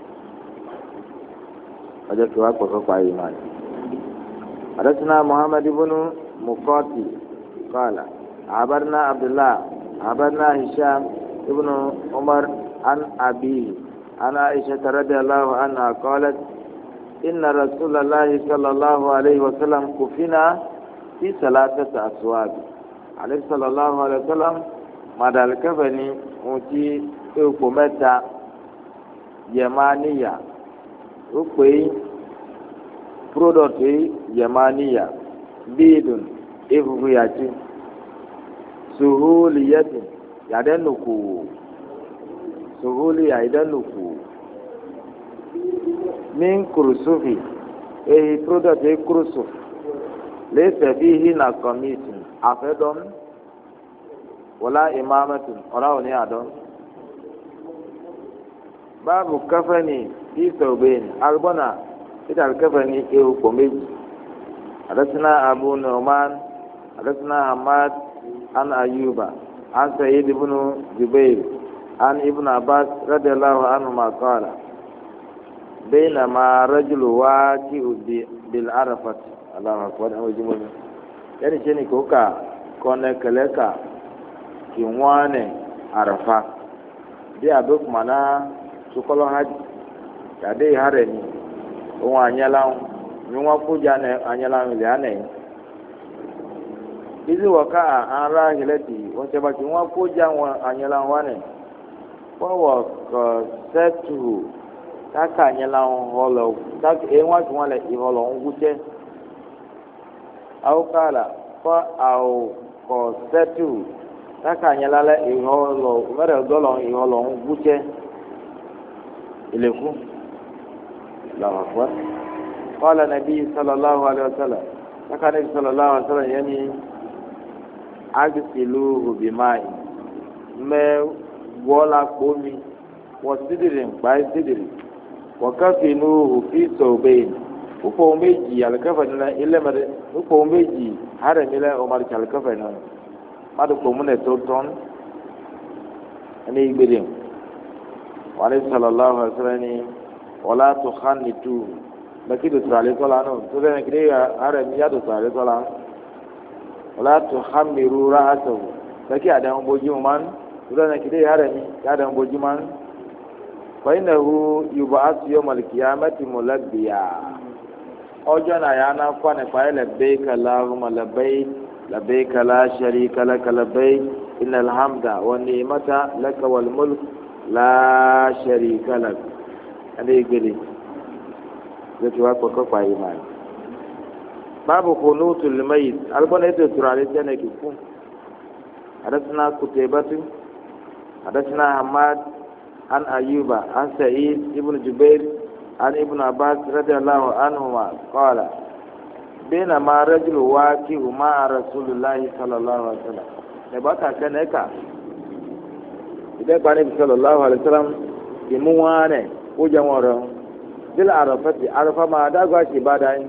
aja tuwa ko ko pa iman حدثنا محمد بن مقاتل قال عبرنا عبد الله عبرنا هشام ابن عمر عن أبيه عن عائشة رضي الله عنها قالت إن رسول الله صلى الله عليه وسلم كفنا في ثلاثة أسواب عليه صلى الله عليه وسلم ما دالكفني موتي إوكومتا يمانية أوكوي product yamaniya bidun ifufuyati suhuliyatin yadenuku suhuliya yadenuku min kurusufi ehi product e kurusuf laysa fihi na qamisun afedon wala imamatun ora oni adon babu kafani fi thawbain albana ita alkafa ni ewu ko meji حدثنا أبو نعمان حدثنا حماد عن أيوب عن سعيد بن جبير عن ابن عباس رضي الله عنهما قال بينما رجل واجئ بالعرفة الله أكبر أو جمله يعني شيني كوكا كون كلكا كيوانه عرفة دي أبوك منا سكولو حج يدي هرني هو أنيلاو نيوا كوجا أنيلاو ليانه izi waka an rahilati wace baki wa ko jan wa anyalan wane ko wa ko setu taka anyalan holo tak e wa tun wala i holo ngute au kala ko au ko setu taka anyalala i holo mara dolo i holo ngute ileku la akbar qala nabi sallallahu alaihi wasallam taka nabi sallallahu alaihi wasallam yani agisiluhu bimai me wọla kpomi wọ sidiri nkpa sidiri wọkafinuhu fi sobein ukpo meji alikafa nila ilemere ukpo meji haremile omarika alikafa nila madu kpomu ne toton ene igbede wale sallallahu alaihi wasallam ni wala tukhanitu bakidu sale kola no to ne kide harem yadu sale kola wala tuhammiru ra'sahu saki adan boji man udana kide harami adan boji man fa innahu yub'ath yawm al-qiyamati mulabbiya ojana yana kwane fa labbaik allahumma labbaik labbaik la sharika lak labbaik innal hamda wan ni'mata lak wal mulk la sharika lak ande gele zaki wa ko kwa imani babu kunutul mayit albana ita turare ta ne kifu hadathana kutaybatu hadathana hamad an ayuba an sa'id ibn jubair an ibn abbas radiyallahu anhuma qala bina ma rajul waqi ma rasulullahi sallallahu alaihi wasallam ne baka kana ka idan ba ne sallallahu alaihi wasallam kimu wane ko jama'ar bil arafati arafa ma da gwa ki badai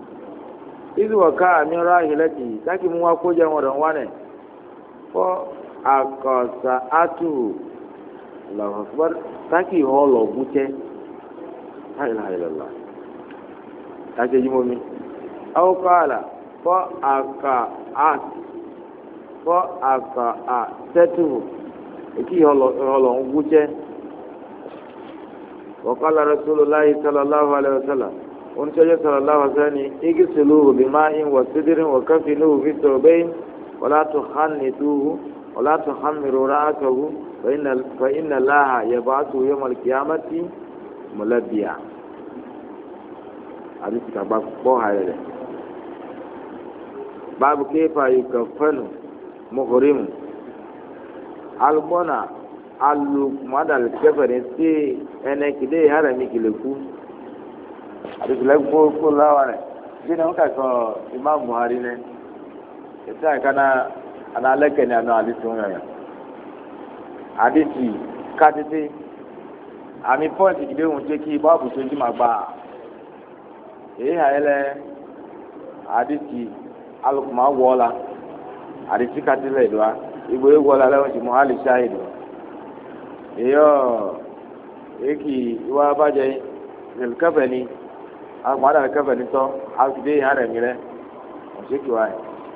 izu waka min rahilati taki mu wa ko jan waran wane ko akasa atu Allahu akbar taki holo bute la ilaha illallah take jimomi aw qala ko aka at ko aka a setu iki holo holo bute wa qala rasulullahi sallallahu alaihi wasallam on ce sallallahu alaihi wasallam igsiluhu bima'in wa sidrin wa kafinuhu fi thawbayn wa la tukhannituhu wa la tuhammiru ra'sahu fa inna fa inna allaha yab'athu yawm al-qiyamati mulabbiya hadith ka ba ko hayre babu kayfa yukaffanu muhrim albona alu madal kefere si ene kide harami kileku adisile ko ko lawane dina ka ko imam buhari ne ita kana ana leke ne ana hadisi wona hadisi kaditi ami point kide won je ki babu so ji magba e ha ele hadisi alukuma wola hadisi kadile doa igbo ewola lawo ji muhali shahid eyo eki wa baje el kafani agbada kafani to akide hare mire ojeki wa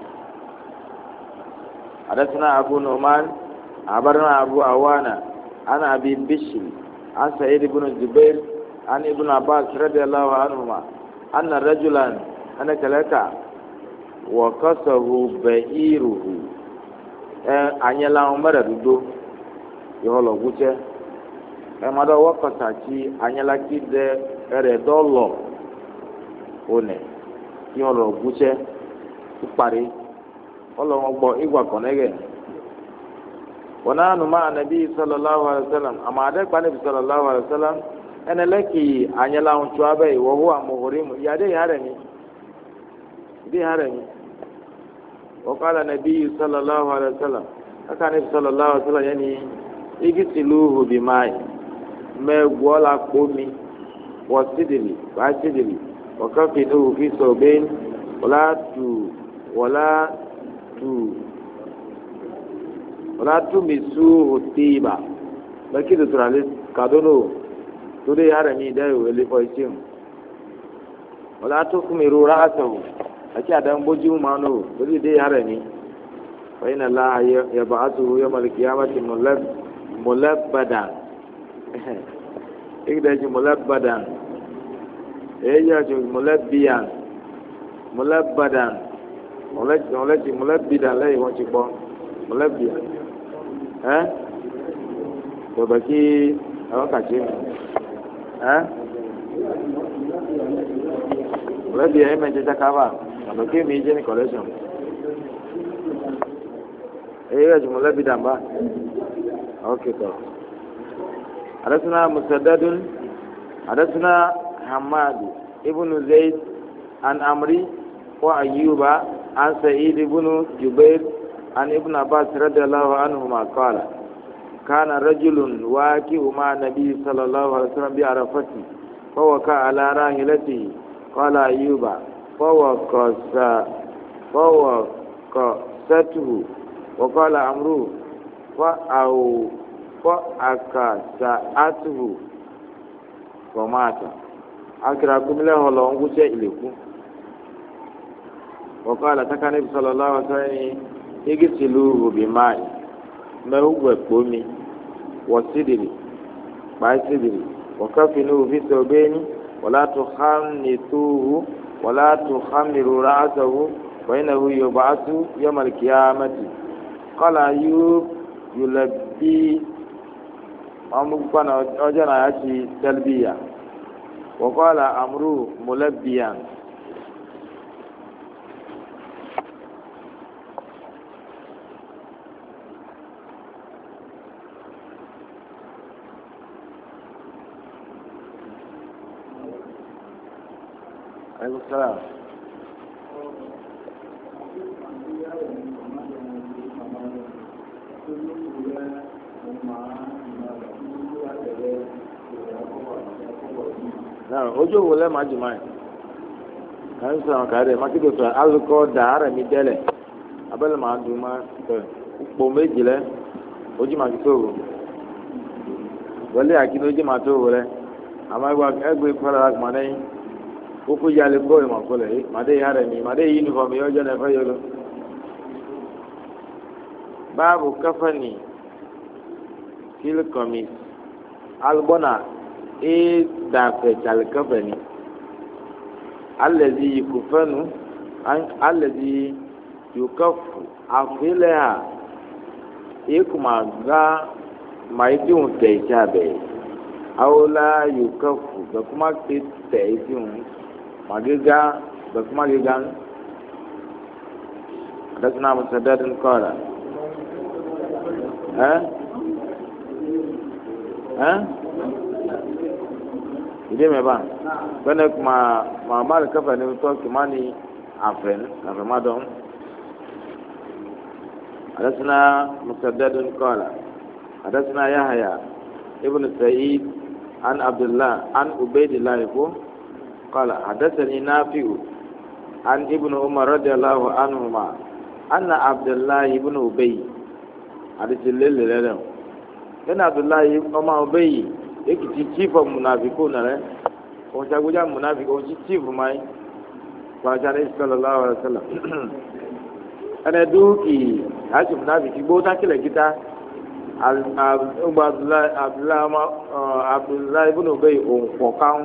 hadathana abu numan abarna abu awana ana abi bishr an sa'id ibn jubair an ibn abbas radiyallahu anhuma anna rajulan ana kalaka wa kasahu ba'iruhu eh anyala umara dudo yolo guche e mado wakata chi anyala kide ere dolo one yolo guche pare olo ngbo igwa konege wana nu ma nabi sallallahu alaihi wasallam amade kwa nabi sallallahu alaihi wasallam ene leki anyala unchu abai wa huwa muhrim ya dai harami dai harami wa qala nabi sallallahu alaihi wasallam aka nabi sallallahu alaihi wasallam yani igisiluhu bimai megwola komi wasidili wasidili wakafinuhu fi sobain wala tu wala tu wala tu misu tiba baki da turale kadono to dai harami da yo le ko isim wala tu kumiru ra'atahu ake adan boji umano to dai harami fa inna allaha yab'athu yawm al-qiyamati mulab mulabbadan igda ji mulabbadan eya ji mulabbiyan mulabbadan olaji olaji mulabbidan lai won ti gbo mulabbiyan eh to baki awon ka je eh mulabbiyan e me je takaba baki mi je ni collection eya ji mulabbidan ba okay to حدثنا مسدد حدثنا حماد ابن زيد عن عمري وأيوب عن سعيد بن جبير عن ابن عباس رضي الله عنهما قال كان رجل واقع مع النبي صلى الله عليه وسلم بعرفة فوقع على راحلته قال أيوب فوقص فوقصته وقال عمرو فأو فأكسأته ومات أكركم له لونغوش إليكم وقال تكن النبي صلى الله عليه وسلم اغسلوه بماء ما هو قومي وسدري باي سدري وكفنوه في ثوبين ولا تخنثوه ولا تخمروا رأسه فإنه يبعث يوم القيامة قال أيوب يلبي أمكن أجنا يأتي تلبية وقال أمرو ملبيا عليكم السلام náà ojú òwò lẹ́ẹ̀ máa jùmọ̀ ẹ̀ kàn ń sọ̀rọ̀ kàdé mákìtò tó alùkò dàárẹ̀ mi dẹ́lẹ̀ abẹ́lẹ̀ máa dùn máa tẹ̀ pò méjì lẹ́ ojú mákìtò òwò wọlé àkínú ojú máa tó òwò lẹ́ àmọ́ ẹgbẹ́ kọ́lá àgbọ̀n lẹ́yìn kókó yálé kó ìmọ̀ kọlẹ̀ yìí màdé yìí hàrẹ̀ mi màdé yìí yunifọ̀m yìí ọjọ́ náà fẹ́ yọ lọ. báàbù káfáàní kílíkọ̀mì alùbọ́nà ee dàpẹ̀ jàlùkọ́fẹ̀ni alẹ́dí kùfẹ́nu alẹ́dí yòókàfù àfilẹ̀ hà ekuma gá màídìhùn tẹ̀ ìjà bẹ̀ awolá yòókàfù bẹ̀kúmá ti tẹ̀ ìdìhùn màgígá bẹ̀kúmá gígá adásínà mùsàdádín kọ́ra ẹ́ ẹ́ ìdí mi bá gbẹ́nẹ́ kuma màmá rẹ̀ kẹfẹ́ ní tọ́ kìmá ní àfẹ́n àfẹ́mádọ́n adásínà mùsàdádín kọ́ra adásínà yahaya ibn sa'id an abdullah an ubaydillah ko qala hadathani nafi'u an ibn umar radiyallahu anhuma anna abdullah ibn ubay hadith lelele kana abdullah ibn ubay ekiti chief of munafiqun re o jaguja munafiq o chief mai wa jare sallallahu alaihi wasallam ana duki haji munafiq bo ta kile kita abdullah abdullah abdullah ibn ubay on fokan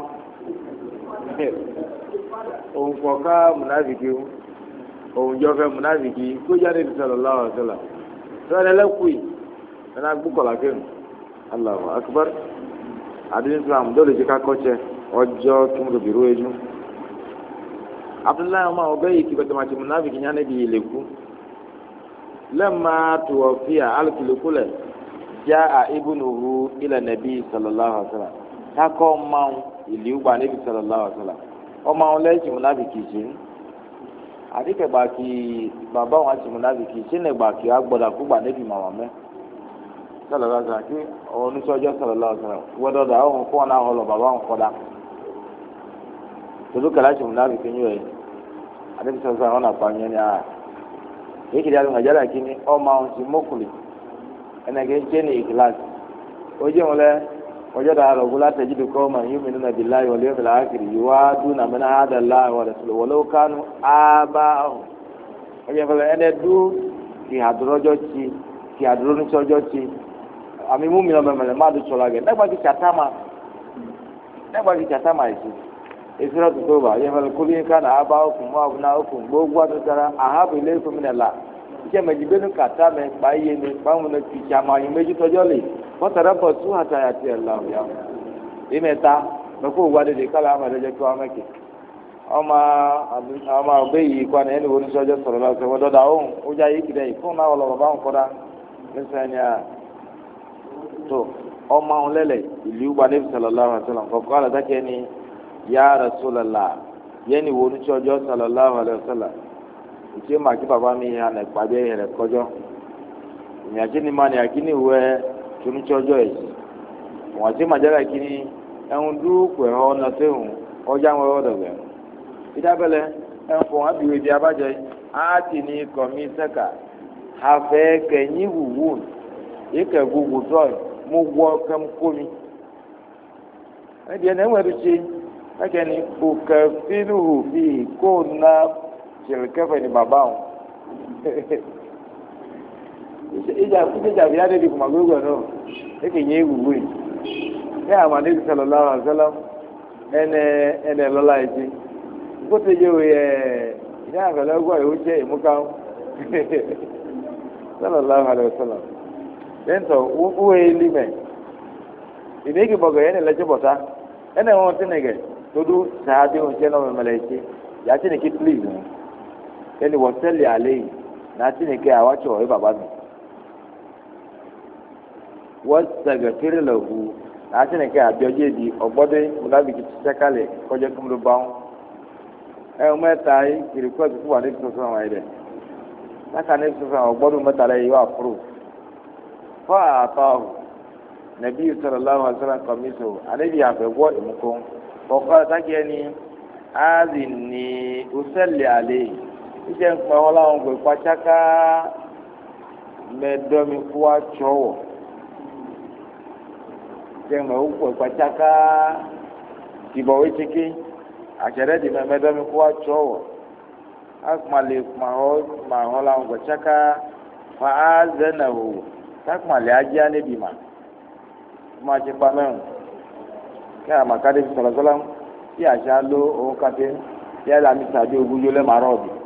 on foka munafiki on jofe munafiki ko jare sallallahu alaihi wasallam sala la kuyi ana bukola ken Allahu akbar adin islam dole ji ka koche ojo tumdo biru eju abdullah ma ubay ki bata ma munafiki nyane bi leku lamma tuwafiya alkilikule jaa ibnuhu ila nabi sallallahu alaihi wasallam tako maun ili ugba nabi sallallahu alaihi wasallam o maun le ji munafiki jin adike ba ki baba wa ji munafiki jin ne gba ki agboda ku gba nabi mama me sallallahu alaihi wasallam ki o nu sojo sallallahu alaihi wasallam wodo da o ko na holo baba on koda to du kala ji munafiki ni we anabi sọsọ àwọn àpàmì ẹni a èkìdí àti nàìjíríà kìíní ọmọ àwọn ti mọkùlì ẹnìkẹ́ ń jẹ́ ní ìkìláàsì ojú wọn lẹ ọjọ́ dàá rọ̀ wọlé àtẹ̀jídù kọ́ ọmọ yìí mi nínú ìbílá yìí wọlé ìfìlà ákìrì yìí wá dún nàmí náà á dàlá àwọn ọ̀rẹ́sọ̀lọ̀ wọlé kánú ábá ọ̀hún ọjọ́ ìfọlẹ̀ ẹni dú kì àdúrójọ́ ti kì àdúróníṣọ́jọ́ ti àmì mú mi ọmọ mẹlẹ má dùn sọ̀rọ̀ àgẹ̀ nígbà tí kàtàmà nígbà tí kàtàmà yìí ìṣúra tó tó bá yẹn fẹlẹ kúlí ká nà ábá òkun mọ àbúná òkun gbogbo àtúntara àhábù ilé ìfúnmi nà iṣẹ́ mẹ̀jìgbénu kàtà mẹ kpáyé ni kpáwọn ní tìjà máa yín méjì tọjọ́ lè wọ́tàrà bọ̀ tún àtàyà tiẹ̀ là ó yà ìmẹ̀ta mẹ́kọ́ òwú adé kálá àmọ́ ẹ̀dẹ́jẹ́ kí wọ́n mẹ́kì ọmọ ọmọ ọbẹ̀ yìí kọ́ ni ẹni wo ní sọ́jọ́ sọ̀rọ̀ lọ́sẹ̀ wọ́n dọ́dà ọ̀hún ó já yìí kìdẹ́ yìí fún náà ọlọ́wọ́ bá ń kọ́dá nísìnyí à tó ọmọ ọ̀hún lẹ́lẹ̀ ìlú gba níbi sallallahu alaihi wasallam kọ̀ọ̀kọ́ àlàdákẹ́ ni ya Rasulullah yẹni wo ní sọ́jọ́ sallallahu alaihi wasallam ìṣe máa kí bàbá mi hàn ẹ̀ pàdé rẹ̀ kọjọ́ ìyàtí ni máa ní àkíní wẹ́ tónútsọ́jọ́ yìí wọ́n àti màjálà kíní ẹ̀hún dúkù ẹ̀họ́ ọ̀nà tẹ̀hún ọjà wọn ọ̀dọ̀ bẹ̀. ìdábẹ́lẹ̀ ẹ̀fọ́ abiwe di abájẹ́ àti ní kọ̀mí sẹ́kà afẹ́ kẹ̀yìn wùwù yíkẹ̀ gbogbo tọ́ mo wọ́ kẹ́m kómi. ẹ̀dí ẹ̀ náà wẹ̀rù ṣe ẹ̀kẹ́ ni òkè fínú fi kó na ṣèlkẹ́fẹ̀ ni bàbá wọn. ìjà ìjà ìyá débi kùmà gbogbo ẹ̀ náà ẹ̀kẹ́ yẹn wùwù yìí. ní àwọn àdébí sallallahu alaihi wasallam ẹnẹ ẹnẹ lọ́la ẹ̀jẹ̀ gbọ́dọ̀ yẹ wò yẹ ní àgbẹ̀lẹ̀ ọgbà yìí ó jẹ́ ìmúkàwọn sallallahu alaihi wasallam lẹ́ńtọ̀ wúwo eli mẹ́ ìdíkì bọ̀gọ̀ yẹn lẹ́jọ́ bọ̀tá ẹnẹ wọn ti nìgẹ̀ todo sàádé wọn jẹ́ náà mẹ́mẹ́lẹ́ ẹ̀jẹ̀ yàtí ni kí please wọn ẹni wọ́n tẹ́lẹ̀ alẹ́ yìí nàti ni kẹ́ àwọn àtsọ̀ ẹ̀ bàbá mi wọ́n sẹ̀gẹ̀ kéré lọ́wọ́ nàti ni kẹ́ àbíọ́jẹ́ di ọ̀gbọ́dé múlábìkì sẹ́kálẹ̀ kọjá kúmúlò báwọn ẹ̀ mẹ́ta yìí kiri kọ́ ẹ̀sùn fún wa ní ìfisọ́sọ́ àwọn ẹ̀dẹ̀ láka ní ìfisọ́sọ́ àwọn ọ̀gbọ́dún mẹ́ta lẹ̀ yìí wà fúrò fọ́ àtọ́ nàbí sallallahu alaihi wasallam kọ́mísò àníbi àfẹ́wọ́ ìmúkọ́ kọ̀ọ̀kọ́ àtàkì ẹni áàzì ní ọ̀sẹ̀lẹ̀ àlẹ́ iṣẹ́ ń pẹ́ wọn láwọn gbé pàṣáká mẹ́dọ́mi kó wá tsọ́wọ̀ iṣẹ́ ń pẹ́ wọn gbé pàṣáká ìbọ̀wé tséké àtsẹ̀rẹ́ di mẹ́ mẹ́dọ́mi kó wá tsọ́wọ̀ akumale kumahọ́ láwọn gbé pàṣáká fa áàzẹ́ nà wò sakumale adzá níbi mà má tsi pa mẹ́rin kí àmàkadé fi sọ̀rọ̀ sọ́lá tí àṣà ló òun kàtẹ́ tí ẹ̀la mi sàdé ogun yó lẹ́ màá rọ̀ bì.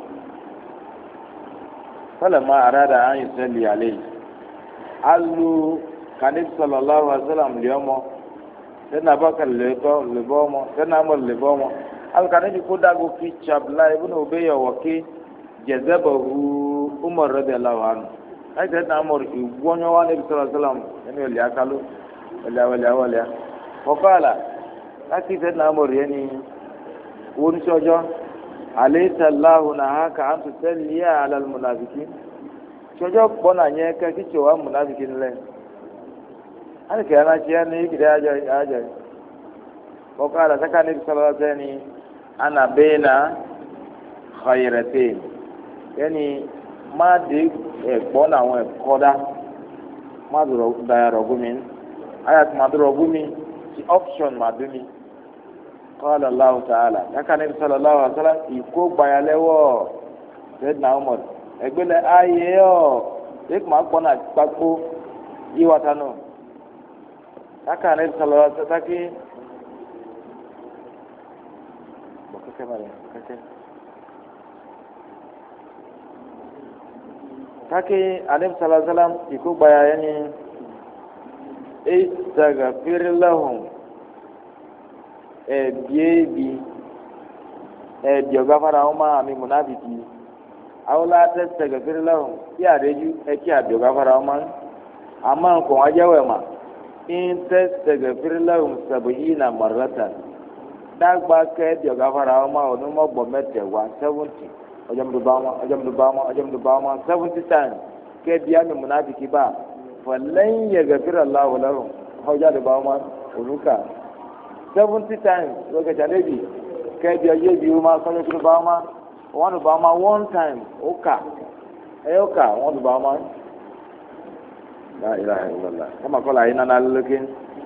فلما أراد أن يصلي عليه قالوا كان صلى الله عليه وسلم اليوم سيدنا بكر لبومه سيدنا عمر لبومه قال كان يقول دعو في شابلا ابن أبي وكي جذبه عمر رضي الله عنه أي سيدنا عمر يقول يوان النبي صلى الله عليه وسلم يعني ولي أكلوا ولا ولا ولا وقال لكن سيدنا عمر يعني ونشوجه أليس الله نهاك أن تصلي على المنافقين شجع بنا نيك كيشوا منافقين لين أنا كأنا شيء نيك ده أجا أجا وقال سكان النبي صلى الله عليه وسلم أنا بين خيرتين يعني ما دي بنا وكذا ما درو داير رغمين آيات ما درو رغمين option ما دمي قال الله تعالى لكن النبي صلى الله عليه وسلم يكو بايالو سيدنا عمر اغبل ايو يك ما كنا باكو يواتانو لكن النبي صلى الله عليه وسلم تاكي بوكو ماري كاكي تاكي النبي صلى الله عليه وسلم يكو باياني استغفر لهم ẹbíẹbi ẹbí ọgáfárá wọn máa mi múnábìtì àwọn láti ṣẹgẹfẹrẹ lọrùn tí àdéjú ẹkí àbí ọgáfárá wọn máa ń àmọ́ nǹkan wọn jẹ́wọ́ ẹ̀ mà ń tẹ́ ṣẹgẹfẹrẹ lọrùn sàbẹ̀yì nà mọ̀rẹ́tà dágbà kẹ́ ẹbí ọgáfárá wọn máa ọdún mọ́gbọ̀ mẹ́tẹ̀ẹ̀wá sẹ́wọ́ntì ọjọ́mọdúbáwọn ọjọ́mọdúbáwọn ọjọ́mọdúbáwọn sẹ́wọ́ntì táìmù kẹ́ ẹbí àmì múnábìtì bá fọlẹ́yìn yẹgẹfẹrẹ láwọ lọrùn ọjọ́ àdúbáwọn olùkà seventy times lókè jàdébì kẹ́ẹ̀dì ọjọ́ ìbí wọn máa sọ́jọ́ tó bá wọn wọn dùn bá ma one time ó kà ẹ yóò kà wọn dùn bá ma la ilaha illallah kama kọla yìí nana lókè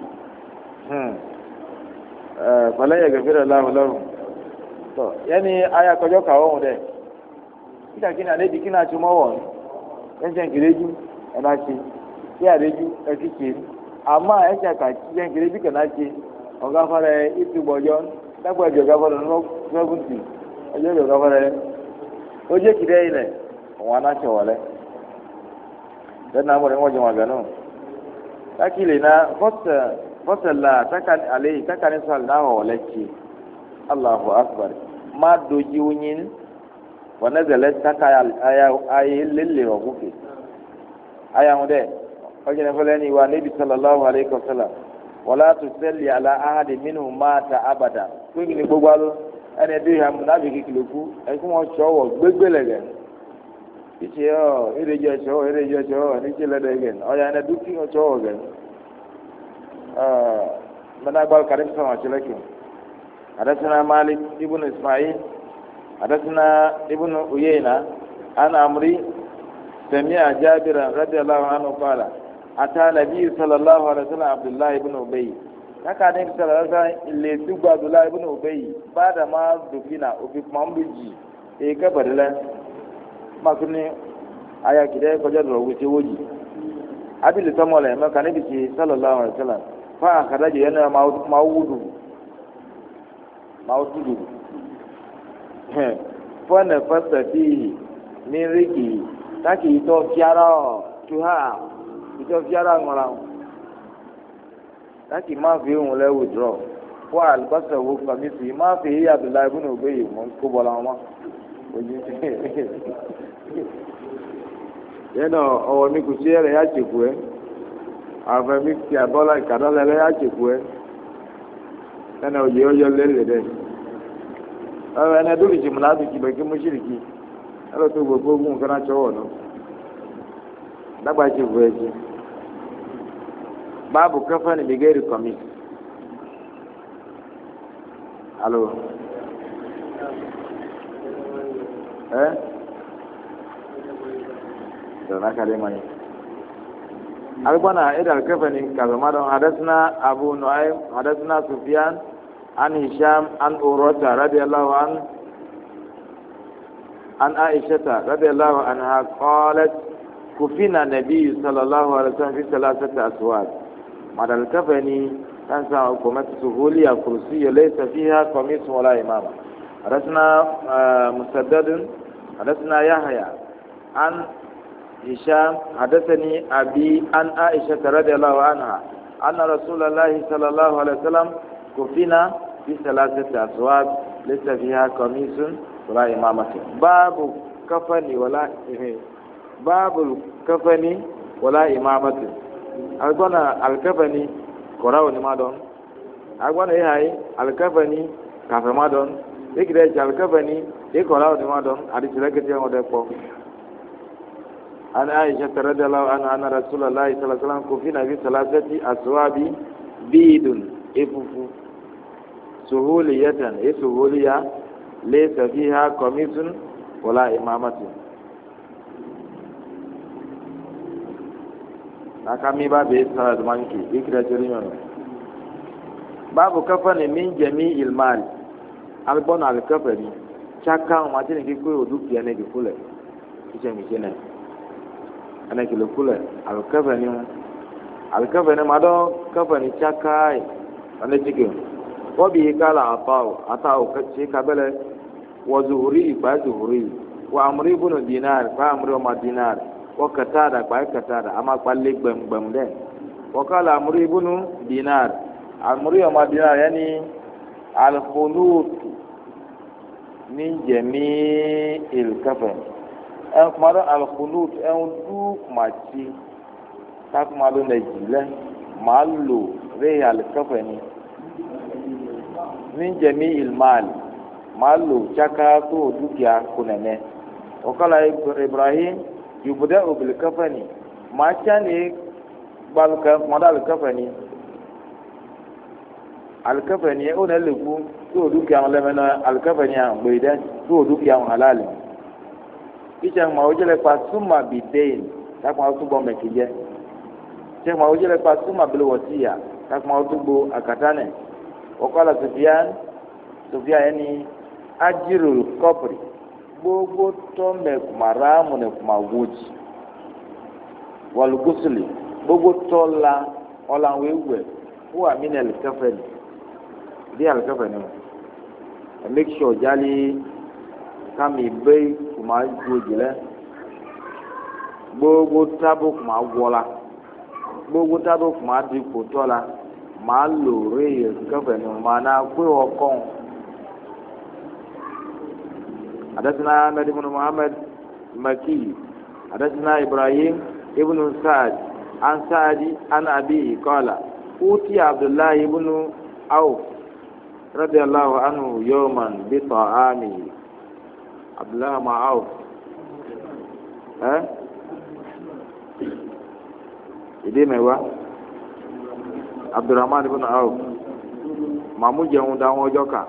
ẹ pẹlẹ yẹ gẹfẹ rẹ láwọn lọrùn tọ yẹni ayé akọjọ kà wọn dẹ kíkà kí ni alẹ́ di kí ni àti mọ́ wọ̀ ẹ̀ṣẹ̀ nkìlẹ́jú ẹ̀ náà ṣe kí àlejò ẹ̀ ti ṣe àmọ́ ẹ̀ṣẹ̀ kàkí ẹ̀ nkìlẹ́jú kẹ̀ náà ṣe ọ̀gá fara ẹ̀ ìtúgbọ̀jọ́ dápò ẹ̀jọ̀ ọ̀gá fara ẹ̀ sẹ́fúntì ẹ̀jọ̀ ọ̀gá fara ẹ̀ ó jẹ́ kìlẹ̀ yìí lẹ̀ òun anáṣẹ wọlé lẹ́nu àwọn ọ̀rẹ́ wọn jọ wọn gẹ̀ náà tákìlì náà fọ́sẹ̀lá àlẹ́ tákàní sọ̀rọ̀ náà wọlé ṣe aláhu akbar má dojú yín wọnẹzẹlẹ taka aya aye lele ọgùnkè aya ŋun dẹ ọjọni fọlẹ ni wa nebi sallallahu alayhi wa sallam wọlá tó sẹlẹ ala ahadi minnu máa ta abada tóyìn ní gbogbo alo ẹni ẹdí ha mu nábì kékeré kú ẹkú wọn sọ wọ gbégbé lẹgẹ ìṣe ọ ìrèjì ọsọ ọ ìrèjì ọsọ ọ ẹni tí lẹdẹ gẹ ọyà ẹni dúkì ọsọ ọ gẹ ẹ mẹnagbá kàdé sọ̀rọ̀ àṣẹlẹkẹ adásínà malik ibùn ismail. حدثنا ابن عيينة عن عمري سمع جابرا رضي الله عنه قال أتى النبي صلى الله عليه وسلم عبد الله بن أبي كان النبي صلى الله عليه وسلم اللي تبع عبد الله بن أبي بعد ما دفن وفي مملجي إيه كبر له ما كنا آية كده كجا دروغي وجي أبي اللي تموله ما كان النبي صلى الله عليه وسلم فأخرج ينا ما وودو ما وودو fọ́nà fọ́sẹ̀ bíi ní rígì táàkì ìtọ́ fíárà tuha ìtọ́ fíárà ńlá táàkì má fi òun lẹ́ withdraw fún àlùbọ́sẹ̀ wo kàmísì má fi yí àbílá ibùdó ògbé yìí mọ́ kó bọ́lá wọn ojú yẹn náà ọwọ́ mi kò sí ẹ̀rẹ̀ yá jẹ̀kú ẹ̀ àwọn mi ti àbọ́lá ìkàdọ́lẹ̀ ẹ̀rẹ̀ yá jẹ̀kú ẹ̀ ẹ̀ náà òye ọyọ lẹ́lẹ̀ dẹ́. ẹnẹ dókè jì múnà bìkì bẹ̀kí mọ́ṣíríkì ẹlọ tó gbogbo ogun nǹkan náà tsọ́wọ́ nù dàgbà tsi fún ẹ tsi báàbù kẹfẹ́ ni bìgẹ́rì kọ́mí alo ẹ dọ̀nà kàdé mọ́ni alùpànà ẹ̀dà kẹfẹ́ ni kàbẹ̀mádọ́ hadasina abu nu'aym hadasina sufiyan. عن هشام عن أوروة رضي الله عنه عن عائشة رضي الله عنها قالت كفنا النبي صلى الله عليه وسلم في ثلاثة أسواد مع الكفني تنسى حكومة سهولية كرسي ليس فيها قميص ولا إمامة حدثنا مسدد حدثنا يحيى عن هشام حدثني أبي عن عائشة رضي الله عنها أن رسول الله صلى الله عليه وسلم كفنا في ثلاثة أسواد ليس فيها قميص ولا إمامة باب كفن ولا باب الكفن ولا إمامة أقول الكفن كراو نمادون أقول إيه الكفن كفمادون إكده الكفن إيه كراو نمادون أدي سلكتي عن ودكو أنا عائشة رضي الله عنها أن رسول الله صلى الله عليه وسلم كفنا في ثلاثة أسواد بيد إفوفو سهولية إيه سهولية ليس فيها قميص ولا إمامة nakami ba be sara manki ikra jeriyon babu kafani min jami'il mal albon al kafani chaka ma tini ki ko odu ki ene ki kule ise mi jene ana ki kule al kafani al kafani ma do kafani chaka ana jige wabi kala atau atau kace kabele wa zuhuri ba zuhuri wa amri ibn dinar fa amri ma dinar wa katada ba katada ama palle gbem gbem de wa kala amri ibn dinar amri ma dinar yani al khunut min jami'il kafan en kumaro al khunut en du machi ta kumaro ne jile malu re al kafani min jami'il mal malu chaka to dukiya kunene wakala ibrahim yubda'u bil kafani ma chane balka madal kafani al kafani ona leku to dukiya malamana al kafani an baida tó dúkìá wọn halal ìṣe ń ma ó jẹ́lẹ̀ pa súnmà bíi déyìn lápá ó túbọ̀ mẹ́kì jẹ́ ìṣe ń ma ó jẹ́lẹ̀ pa súnmà bíi wọ̀tíyà lápá ó túbọ̀ àkàtánẹ̀ ọ̀kọ́lá sofia sofia yẹn ni ajírò kọ́pìrì gbogbo tó mẹ́kùmá ráàmù nẹ́kùmá wọ́jì wàlúgùsùlì gbogbo tó la ọ̀làwọ̀ ewu ẹ̀ fún àmì ní ẹ̀lẹ́kẹ́fẹ́ ni bí ẹ̀lẹ́kẹ́fẹ́ ni ẹ̀ make sure jálí kami bẹ́ẹ̀ kùmà gbòdì lẹ́ gbogbo tábò kùmà wọ́la gbogbo tábò kùmà di kòtọ́ la màá lò rí ẹ̀lẹ́kẹ́fẹ́ ni màá náà pé ọkàn adásínà ahmed ibn muhammed maki adásínà ibrahim ibn saad an saadi an abi qala uti abdullahi ibn auf radiyallahu anhu yawman bi ta'ami abdullahi ma auf eh ìdí mẹ́wàá abdulrahman ibn auf mamu jẹun dáwọn ọjọ́ kan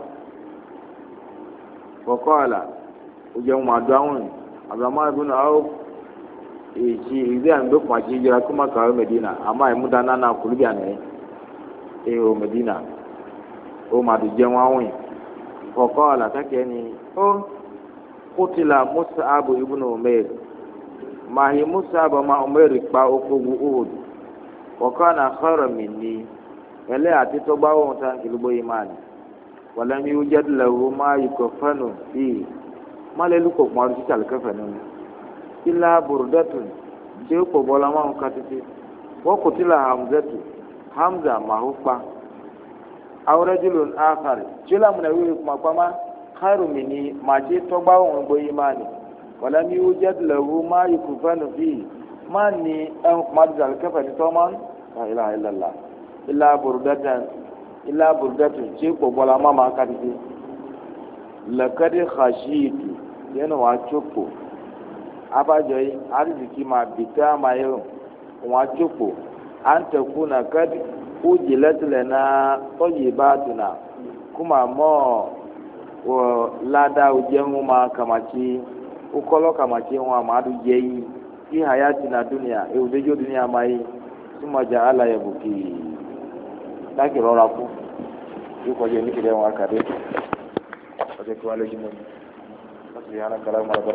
kọ́kọ́ọ̀là ó jẹun máa dáwọn abdulrahman ibn auf èyí ìdí àmì dókùn àti ìjọra kó má kàwé medina àmọ́ àìmúdá nánà kùlùbí àná ẹ̀ ò medina ó máa dùn jẹun àwọn kọ́kọ́ọ̀là tákẹ́ ni ó kutila mus'ab ibn umair mahi mus'ab ma umair pa okogu uhud wa kana khayran minni ele ati to gba won tan kilubo imani walam yujad lahu ma yukafanu fi malelu ko ma ri tal kafanu illa burdatun je ko bola ma katiti wa kutila hamzatu hamza ma hufa aw rajulun akhar jila mun wi kuma kwama khairu minni ma je to gba won gbo imani walam yujad lahu ma yukafanu fi mani an kuma dal kafani to man la ilaha illallah illa burdatan illa burdatu je ko bola mama kadije laqad khashitu yana wa chopo abajo yi arziki ma bita ma yo wa chopo anta kuna kad ujilat lana tayyibatuna kuma mo wo lada ujengu ma kamachi ukolo kamachi wa madu jeyi fi hayatina dunya e udejo dunya mai suma ja'ala yabuki láti rọra fún yóò kọjá ní kìlẹ̀ wọn akadé ọjọ́ kí wọ́n lé jùmọ̀ ní wọ́n sì yára kàrà mọ́